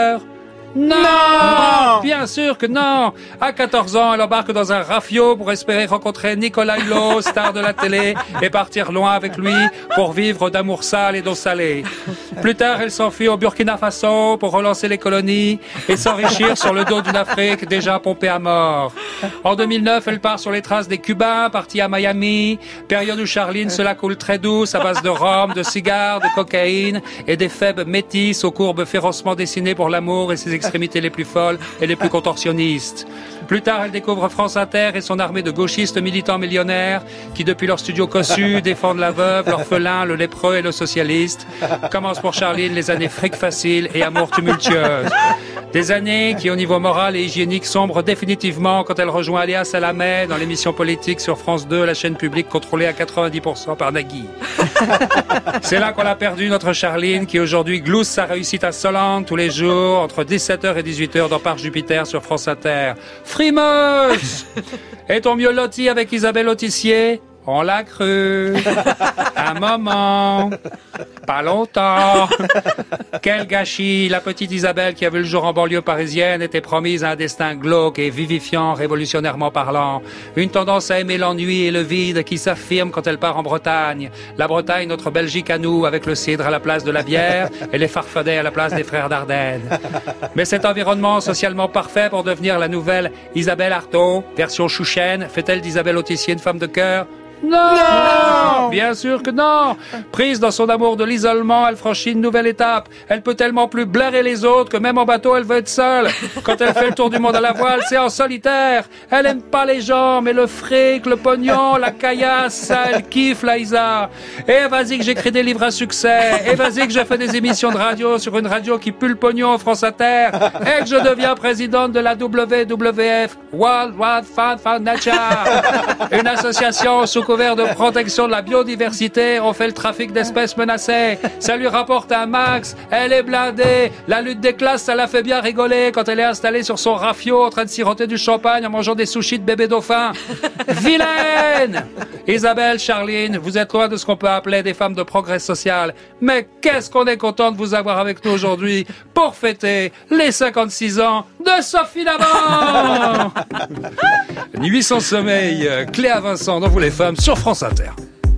Non, bien sûr que non. À 14 ans, elle embarque dans un rafio pour espérer rencontrer Nicolas Hulot, star de la télé, et partir loin avec lui pour vivre d'amour sale et d'eau salée. Plus tard, elle s'enfuit au Burkina Faso pour relancer les colonies et s'enrichir sur le dos d'une Afrique déjà pompée à mort. En 2009, elle part sur les traces des Cubains partis à Miami, période où Charline se la coule très douce à base de rhum, de cigares, de cocaïne et des faibles métisses aux courbes férocement dessinées pour l'amour et ses extrémités les plus folles et les plus contorsionnistes. Plus tard, elle découvre France Inter et son armée de gauchistes militants millionnaires qui, depuis leur studio cossu, défendent la veuve, l'orphelin, le lépreux et le socialiste. Commencent pour Charline les années fric facile et amour tumultueuse. Des années qui, au niveau moral et hygiénique, sombrent définitivement quand elle rejoint Léa Salamé dans l'émission politique sur France 2, la chaîne publique contrôlée à 90% par Nagui. C'est là qu'on a perdu notre Charline qui aujourd'hui glousse sa réussite insolente tous les jours entre 17h et 18h dans Parc Jupiter sur France Inter. Frimeuse! Est-on mieux loti avec Isabelle Autissier? On l'a cru. Un moment. Pas longtemps. Quel gâchis. La petite Isabelle qui a vu le jour en banlieue parisienne était promise à un destin glauque et vivifiant, révolutionnairement parlant. Une tendance à aimer l'ennui et le vide qui s'affirme quand elle part en Bretagne. La Bretagne, notre Belgique à nous, avec le cidre à la place de la bière et les farfadets à la place des frères d'Ardennes. Mais cet environnement socialement parfait pour devenir la nouvelle Isabelle Artaud, version chouchène, fait-elle d'Isabelle Autissier une femme de cœur? Non, bien sûr que non. Prise dans son amour de l'isolement, elle franchit une nouvelle étape. Elle peut tellement plus blairer les autres que même en bateau, elle veut être seule. Quand elle fait le tour du monde à la voile, c'est en solitaire. Elle aime pas les gens, mais le fric, le pognon, la caillasse, ça, elle kiffe, Laïsa. Et vas-y que j'écris des livres à succès. Et vas-y que je fais des émissions de radio sur une radio qui pue le pognon, France Inter. Et que je deviens présidente de la WWF, World Wide Fund Foundation. Une association sous couvert de protection de la biodiversité. On fait le trafic d'espèces menacées. Ça lui rapporte un max. Elle est blindée. La lutte des classes, ça la fait bien rigoler quand elle est installée sur son rafio en train de siroter du champagne en mangeant des sushis de bébé dauphin. Vilaine! Isabelle, Charline, vous êtes loin de ce qu'on peut appeler des femmes de progrès social. Mais qu'est-ce qu'on est content de vous avoir avec nous aujourd'hui pour fêter les 56 ans de Sophie Davant. Nuit sans sommeil, Cléa Vincent dans Vous les femmes sur France Inter.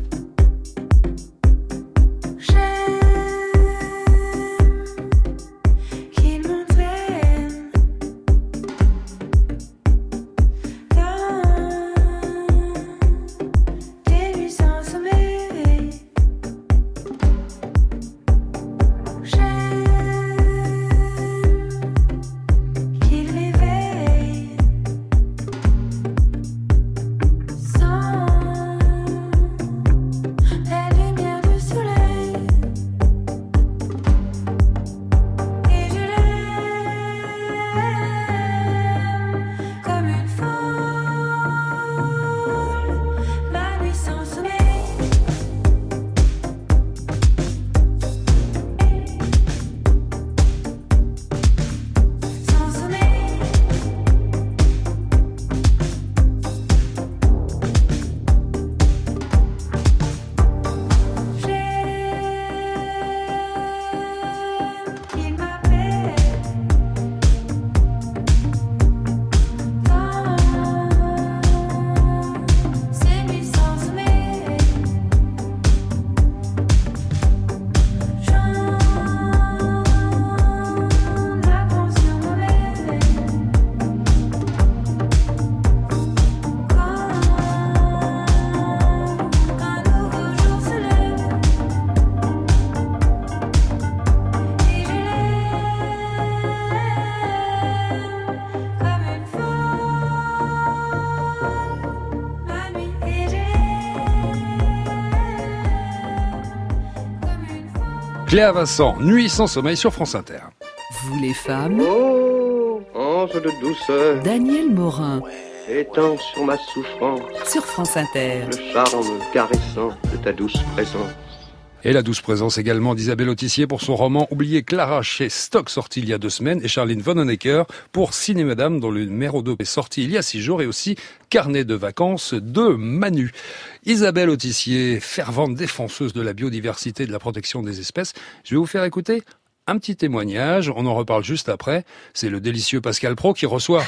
Cléa Vincent, Nuit sans sommeil sur France Inter. Vous les femmes. Oh, ange de douceur, Daniel Morin étends sur ma souffrance sur France Inter. le charme caressant de ta douce présence. Et la douce présence également d'Isabelle Autissier pour son roman Oubliez Clara chez Stock, sorti il y a 2 semaines, et Charline Vonhonecker pour Ciné Madame, dont le numéro 2 est sorti il y a 6 jours, et aussi Carnet de vacances de Manu. Isabelle Autissier, fervente défenseuse de la biodiversité et de la protection des espèces, je vais vous faire écouter un petit témoignage, on en reparle juste après. C'est le délicieux Pascal Praud qui reçoit,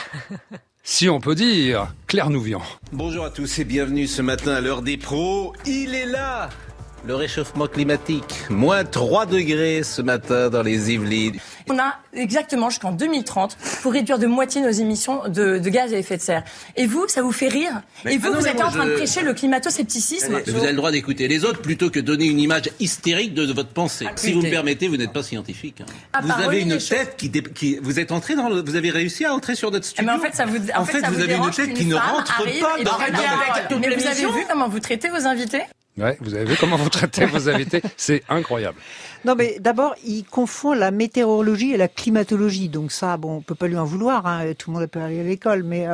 si on peut dire, Claire Nouvian. Bonjour à tous et bienvenue ce matin à l'heure des pros. Il est là, le réchauffement climatique. Moins 3 degrés ce matin dans les Yvelines. On a exactement jusqu'en 2030 pour réduire de moitié nos émissions de gaz à effet de serre. Et vous, ça vous fait rire? Et vous, vous êtes en train de prêcher le climato-scepticisme. Vous avez le droit d'écouter les autres plutôt que donner une image hystérique de votre pensée. Si vous me permettez, vous n'êtes pas scientifique. Vous avez une tête qui vous êtes entré dans vous avez réussi à entrer sur notre studio. Mais en fait, ça vous avez une tête qui ne rentre pas dans Mais vous avez vu comment vous traitez vos invités? Ouais, vous avez vu comment vous traitez vos invités? C'est incroyable. Non, mais d'abord, il confond la météorologie et la climatologie. Donc ça, bon, on peut pas lui en vouloir. Hein, tout le monde peut aller à l'école, mais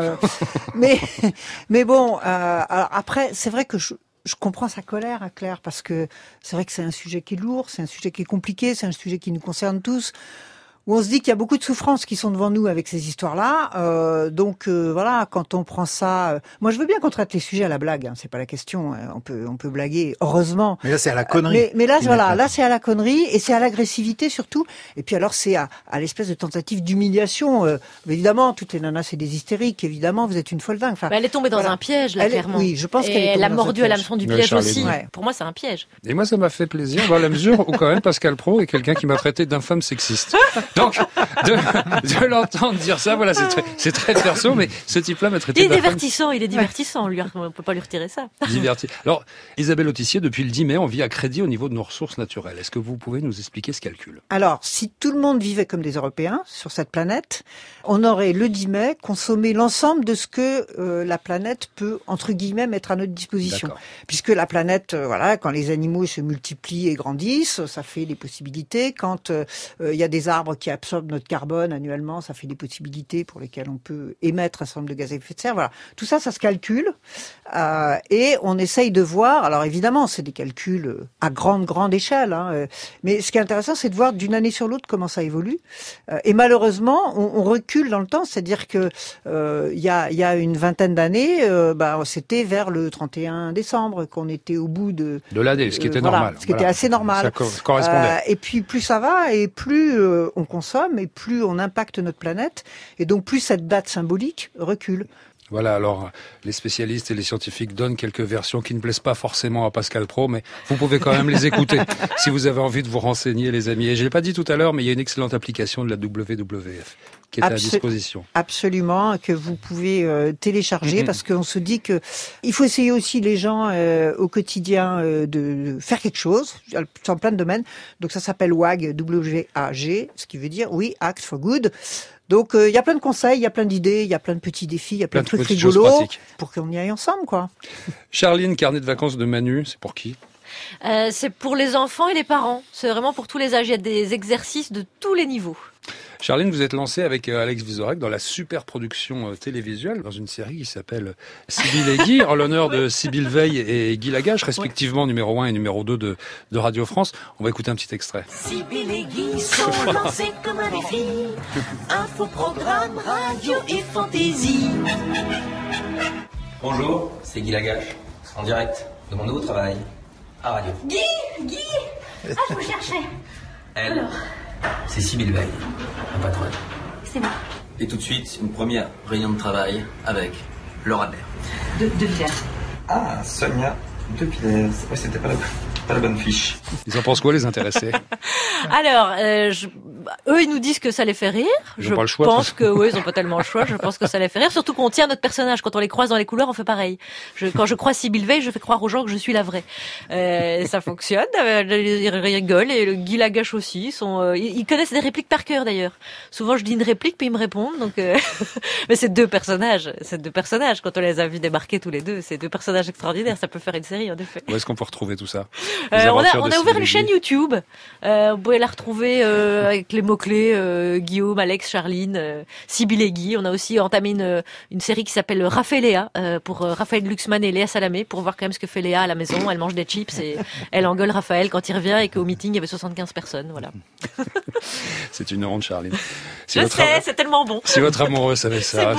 mais bon. Alors après, c'est vrai que je comprends sa colère à Claire, parce que c'est vrai que c'est un sujet qui est lourd, c'est un sujet qui est compliqué, c'est un sujet qui nous concerne tous. Où on se dit qu'il y a beaucoup de souffrances qui sont devant nous avec ces histoires-là. Donc voilà, quand on prend ça, moi je veux bien qu'on traite les sujets à la blague, hein, c'est pas la question. On peut blaguer, heureusement. Mais là c'est à la connerie. Mais là voilà, là c'est à la connerie et c'est à l'agressivité surtout. Et puis alors c'est à l'espèce de tentative d'humiliation. Évidemment, toutes les nanas c'est des hystériques. Évidemment, vous êtes une folle dingue. Enfin, elle est tombée dans un piège là, clairement. Oui, je pense qu'elle est tombée elle a dans mordu un à l'hameçon du piège aussi. Ouais. Pour moi, c'est un piège. Et moi, ça m'a fait plaisir dans la mesure où quand même Pascal Praud est quelqu'un qui m'a traité d'infâme sexiste. Donc, de l'entendre dire ça, voilà, c'est très perso, mais ce type-là m'a traité il est divertissant, on peut pas lui retirer ça. Alors, Isabelle Autissier, depuis le 10 mai, on vit à crédit au niveau de nos ressources naturelles. Est-ce que vous pouvez nous expliquer ce calcul? Alors, si tout le monde vivait comme des Européens sur cette planète, on aurait le 10 mai consommé l'ensemble de ce que la planète peut, entre guillemets, mettre à notre disposition. D'accord. Puisque la planète, quand les animaux se multiplient et grandissent, ça fait des possibilités. Quand il y a des arbres qui absorbent notre carbone annuellement, ça fait des possibilités pour lesquelles on peut émettre un certain nombre de gaz à effet de serre. Voilà, tout ça, ça se calcule et on essaye de voir. Alors évidemment, c'est des calculs à grande échelle, mais ce qui est intéressant, c'est de voir d'une année sur l'autre comment ça évolue. Et malheureusement, on recule dans le temps, c'est-à-dire que il y a une vingtaine d'années, c'était vers le 31 décembre qu'on était au bout de l'année, ce qui était normal. Ce qui était assez normal. Ça correspondait. Et puis plus ça va, et plus on consomme, et plus on impacte notre planète, et donc plus cette date symbolique recule. Voilà, alors les spécialistes et les scientifiques donnent quelques versions qui ne plaisent pas forcément à Pascal Praud, mais vous pouvez quand même les écouter si vous avez envie de vous renseigner, les amis. Et je l'ai pas dit tout à l'heure, mais il y a une excellente application de la WWF qui est à disposition. Absolument, que vous pouvez télécharger, parce qu'on se dit que il faut essayer aussi les gens au quotidien de faire quelque chose dans plein de domaines. Donc ça s'appelle WAG, W-A-G, ce qui veut dire We Act for Good. Donc il y a plein de conseils, il y a plein d'idées, il y a plein de petits défis, il y a plein de trucs rigolos pour qu'on y aille ensemble, quoi. Charline, carnet de vacances de Manu, c'est pour qui? C'est pour les enfants et les parents. C'est vraiment pour tous les âges. Il y a des exercices de tous les niveaux. Charline, vous êtes lancée avec Alex Vizorek dans la super production télévisuelle, dans une série qui s'appelle Sibylle et Guy, en l'honneur de Sibylle Veil et Guy Lagache, respectivement numéro 1 et numéro 2 de Radio France. On va écouter un petit extrait. Sibylle et Guy sont lancés comme un défi. Infoprogramme, radio et fantaisie. Bonjour, c'est Guy Lagache, en direct de mon nouveau travail à radio. Guy Ah, je vous cherchais. Elle, alors, c'est Sibylle Veil, ma patronne. C'est moi. Et tout de suite, une première réunion de travail avec Laura Baird. De Pierre. Ah, Sonia de Pilaire. Ouais, c'était pas la bonne fiche. Ils en pensent quoi, les intéressés? Alors, eux, ils nous disent que ça les fait rire. Ils n'ont pas le choix. Je pense que, oui, ils n'ont pas tellement le choix. Je pense que ça les fait rire. Surtout qu'on tient notre personnage. Quand on les croise dans les couloirs, on fait pareil. Quand je croise Sibylle Veil, je fais croire aux gens que je suis la vraie. Ça fonctionne. Ils rigolent. Et le Guy Lagache aussi. Ils connaissent des répliques par cœur, d'ailleurs. Souvent, je dis une réplique, puis ils me répondent. Donc, mais c'est deux personnages. Quand on les a vus débarquer tous les deux, c'est deux personnages extraordinaires. Ça peut faire une série, en effet. Où est-ce qu'on peut retrouver tout ça? On a ouvert une chaîne YouTube. Vous pouvez la retrouver avec les mots-clés Guillaume, Alex, Charline, Sibylle et Guy. On a aussi entamé une série qui s'appelle Raphaël et Léa pour Raphaël Glucksmann et Léa Salamé pour voir quand même ce que fait Léa à la maison. Elle mange des chips et elle engueule Raphaël quand il revient et qu'au meeting il y avait 75 personnes. Voilà. C'est une honte, Charline. C'est tellement bon. Si votre amoureux savait ça.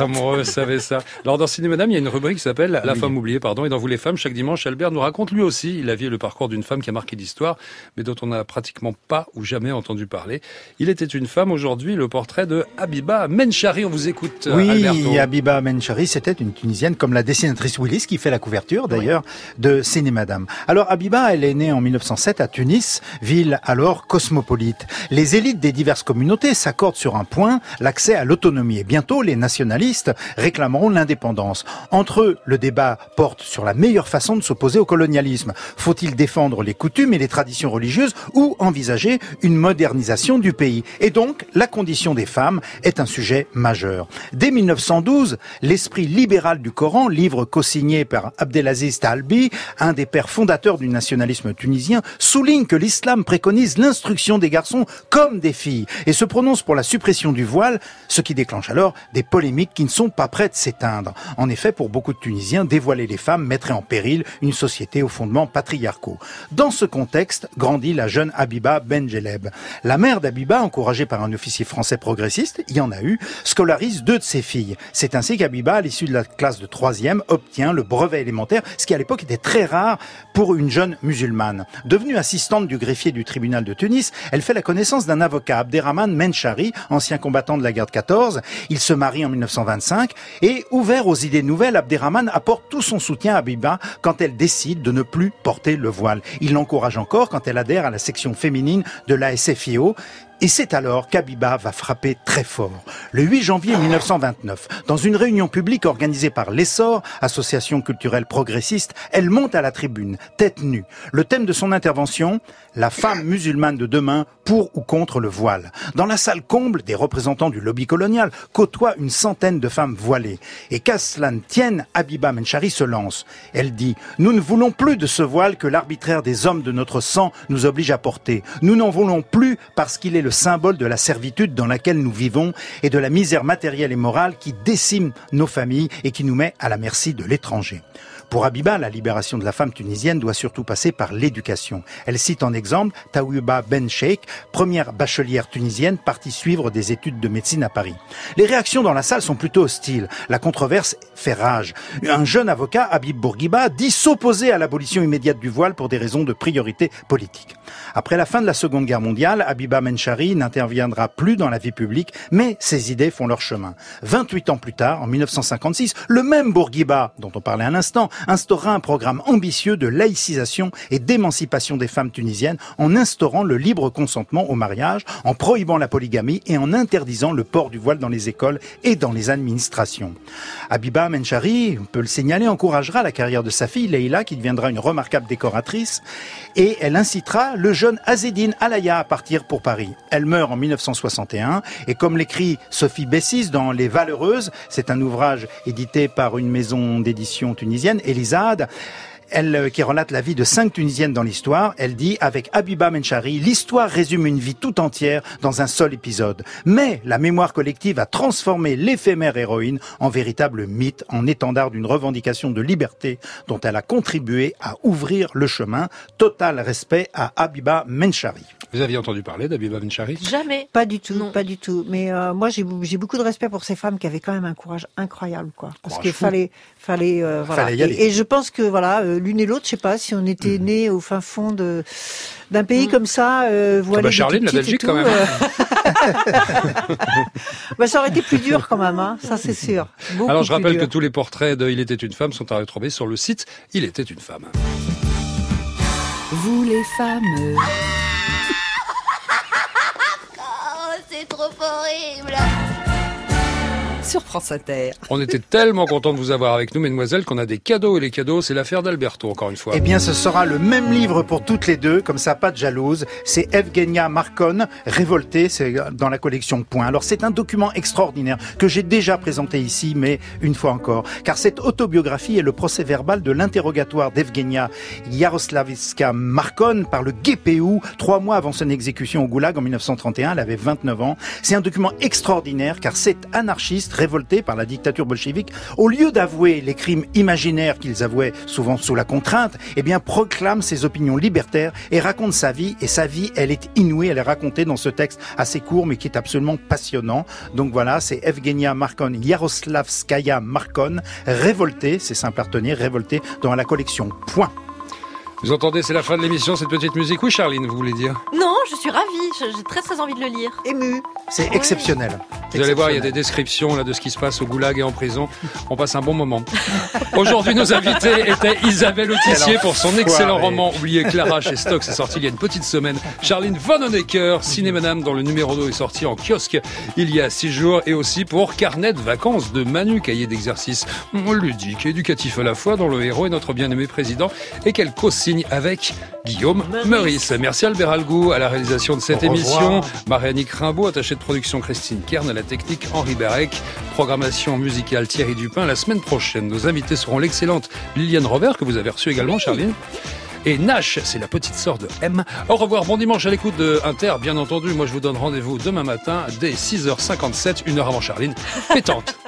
Alors dans Ciné Madame, il y a une rubrique qui s'appelle La femme oubliée, et dans Vous les femmes, chaque dimanche, Albert nous raconte lui aussi la vie et le parcours d'une femme qui a marqué l'histoire, mais dont on n'a pratiquement pas ou jamais entendu parler. Il était une femme, aujourd'hui, le portrait de Habiba Menchari. On vous écoute, Alberto. Oui, Habiba Menchari, c'était une Tunisienne, comme la dessinatrice Willis, qui fait la couverture, d'ailleurs, de Ciné Madame. Alors, Habiba, elle est née en 1907 à Tunis, ville alors cosmopolite. Les élites des diverses communautés s'accordent sur un point, l'accès à l'autonomie. Et bientôt, les nationalistes réclameront l'indépendance. Entre eux, le débat porte sur la meilleure façon de s'opposer au colonialisme. Faut-il défendre les coutumes et les traditions religieuses ou envisager une modernisation du pays? Et donc, la condition des femmes est un sujet majeur. Dès 1912, l'esprit libéral du Coran, livre co-signé par Abdelaziz Talbi, un des pères fondateurs du nationalisme tunisien, souligne que l'islam préconise l'instruction des garçons comme des filles et se prononce pour la suppression du voile, ce qui déclenche alors des polémiques qui ne sont pas prêtes de s'éteindre. En effet, pour beaucoup de Tunisiens, dévoiler les femmes mettrait en péril une société aux fondements patriarcaux. Dans ce contexte, grandit la jeune Habiba Benjeleb. La mère d'Habiba, encouragée par un officier français progressiste, il y en a eu, scolarise 2 de ses filles. C'est ainsi qu'Habiba, à l'issue de la classe de 3e, obtient le brevet élémentaire, ce qui à l'époque était très rare pour une jeune musulmane. Devenue assistante du greffier du tribunal de Tunis, elle fait la connaissance d'un avocat, Abderrahmane Menchari, ancien combattant de la guerre de 14. Il se marie en 1925 et, ouvert aux idées nouvelles, Abderrahmane apporte tout son soutien à Habiba quand elle décide de ne plus porter le voile. Il l'encourage encore quand elle adhère à la section féminine de la SFIO. Et c'est alors qu'Habiba va frapper très fort. Le 8 janvier 1929, dans une réunion publique organisée par l'Essor, association culturelle progressiste, elle monte à la tribune, tête nue. Le thème de son intervention, la femme musulmane de demain, pour ou contre le voile. Dans la salle comble, des représentants du lobby colonial côtoient une centaine de femmes voilées. Et qu'à cela ne tienne, Habiba Menchari se lance. Elle dit « Nous ne voulons plus de ce voile que l'arbitraire des hommes de notre sang nous oblige à porter. Nous n'en voulons plus parce qu'il est le symbole de la servitude dans laquelle nous vivons et de la misère matérielle et morale qui décime nos familles et qui nous met à la merci de l'étranger. » Pour Habiba, la libération de la femme tunisienne doit surtout passer par l'éducation. Elle cite en exemple Taouiba Ben Cheikh, première bachelière tunisienne partie suivre des études de médecine à Paris. Les réactions dans la salle sont plutôt hostiles. La controverse fait rage. Un jeune avocat, Habib Bourguiba, dit s'opposer à l'abolition immédiate du voile pour des raisons de priorité politique. Après la fin de la Seconde Guerre mondiale, Habiba Menchari n'interviendra plus dans la vie publique, mais ses idées font leur chemin. 28 ans plus tard, en 1956, le même Bourguiba, dont on parlait un instant, instaura un programme ambitieux de laïcisation et d'émancipation des femmes tunisiennes en instaurant le libre consentement au mariage, en prohibant la polygamie et en interdisant le port du voile dans les écoles et dans les administrations. Habiba Menchari, on peut le signaler, encouragera la carrière de sa fille Leïla, qui deviendra une remarquable décoratrice, et elle incitera le jeune Azzedine Alaya à partir pour Paris. Elle meurt en 1961 et comme l'écrit Sophie Bessis dans Les Valeureuses, c'est un ouvrage édité par une maison d'édition tunisienne, Elisade, elle qui relate la vie de 5 Tunisiennes dans l'histoire, elle dit, avec Habiba Menchari, l'histoire résume une vie tout entière dans un seul épisode. Mais la mémoire collective a transformé l'éphémère héroïne en véritable mythe, en étendard d'une revendication de liberté dont elle a contribué à ouvrir le chemin. Total respect à Habiba Menchari. Vous aviez entendu parler d'Habiba Menchari ? Jamais. Pas du tout, pas du tout. Mais moi, j'ai beaucoup de respect pour ces femmes qui avaient quand même un courage incroyable, quoi. Parce qu'il fallait voilà. Fallait y aller. Et je pense que voilà, l'une et l'autre, je sais pas, si on était nés au fin fond d'un pays comme ça, voilé. Charline, la Belgique tout, quand même. Ça aurait été plus dur quand même, hein, ça c'est sûr. Alors je rappelle que tous les portraits de Il était une femme sont à retrouver sur le site Il était une femme. Vous les femmes. Oh, c'est trop horrible. Sur France Inter. On était tellement contents de vous avoir avec nous, mesdemoiselles, qu'on a des cadeaux. Et les cadeaux, c'est l'affaire d'Alberto, encore une fois. Eh bien, ce sera le même livre pour toutes les deux, comme ça, pas de jalouse. C'est Evgenia Marcon, Révoltée, c'est dans la collection Point. Alors, c'est un document extraordinaire que j'ai déjà présenté ici, mais une fois encore. Car cette autobiographie est le procès verbal de l'interrogatoire d'Evgenia Yaroslavska Marcon par le GPU, 3 mois avant son exécution au Goulag en 1931. Elle avait 29 ans. C'est un document extraordinaire, car cet anarchiste révoltés par la dictature bolchevique, au lieu d'avouer les crimes imaginaires qu'ils avouaient souvent sous la contrainte, eh bien proclame ses opinions libertaires et raconte sa vie. Et sa vie, elle est inouïe, elle est racontée dans ce texte assez court mais qui est absolument passionnant. Donc voilà, c'est Evgenia Marcon, Yaroslavskaya Marcon, Révoltée, c'est simple à retenir, Révoltée, dans la collection Point. Vous entendez, c'est la fin de l'émission, cette petite musique. Oui, Charline, vous voulez dire ? Non, je suis ravie. J'ai très envie de le lire. Émue. C'est exceptionnel. Vous allez voir, il y a des descriptions là de ce qui se passe au Goulag et en prison. On passe un bon moment. Aujourd'hui, nos invités étaient Isabelle Autissier pour son excellent roman Oubliez Clara chez Stock. C'est sorti il y a une petite semaine. Charline Vanhoenacker, Ciné Madame, dont le numéro 2 est sorti en kiosque il y a 6 jours. Et aussi pour Carnet de vacances de Manu, cahier d'exercice ludique et éducatif à la fois, dont le héros est notre bien-aimé président et qu'elle co-signe avec Guillaume Meurice. Merci Albert Algou à la réalisation de cette émission. Marianne Rimbaud, attachée de production Christine Kern, à la technique Henri Berec, programmation musicale Thierry Dupin. La semaine prochaine, nos invités seront l'excellente Liliane Robert, que vous avez reçue également, Charline. Et Nash, c'est la petite sœur de M. Au revoir, bon dimanche à l'écoute de Inter, bien entendu. Moi, je vous donne rendez-vous demain matin dès 6h57, 1 heure avant Charline. Pétante.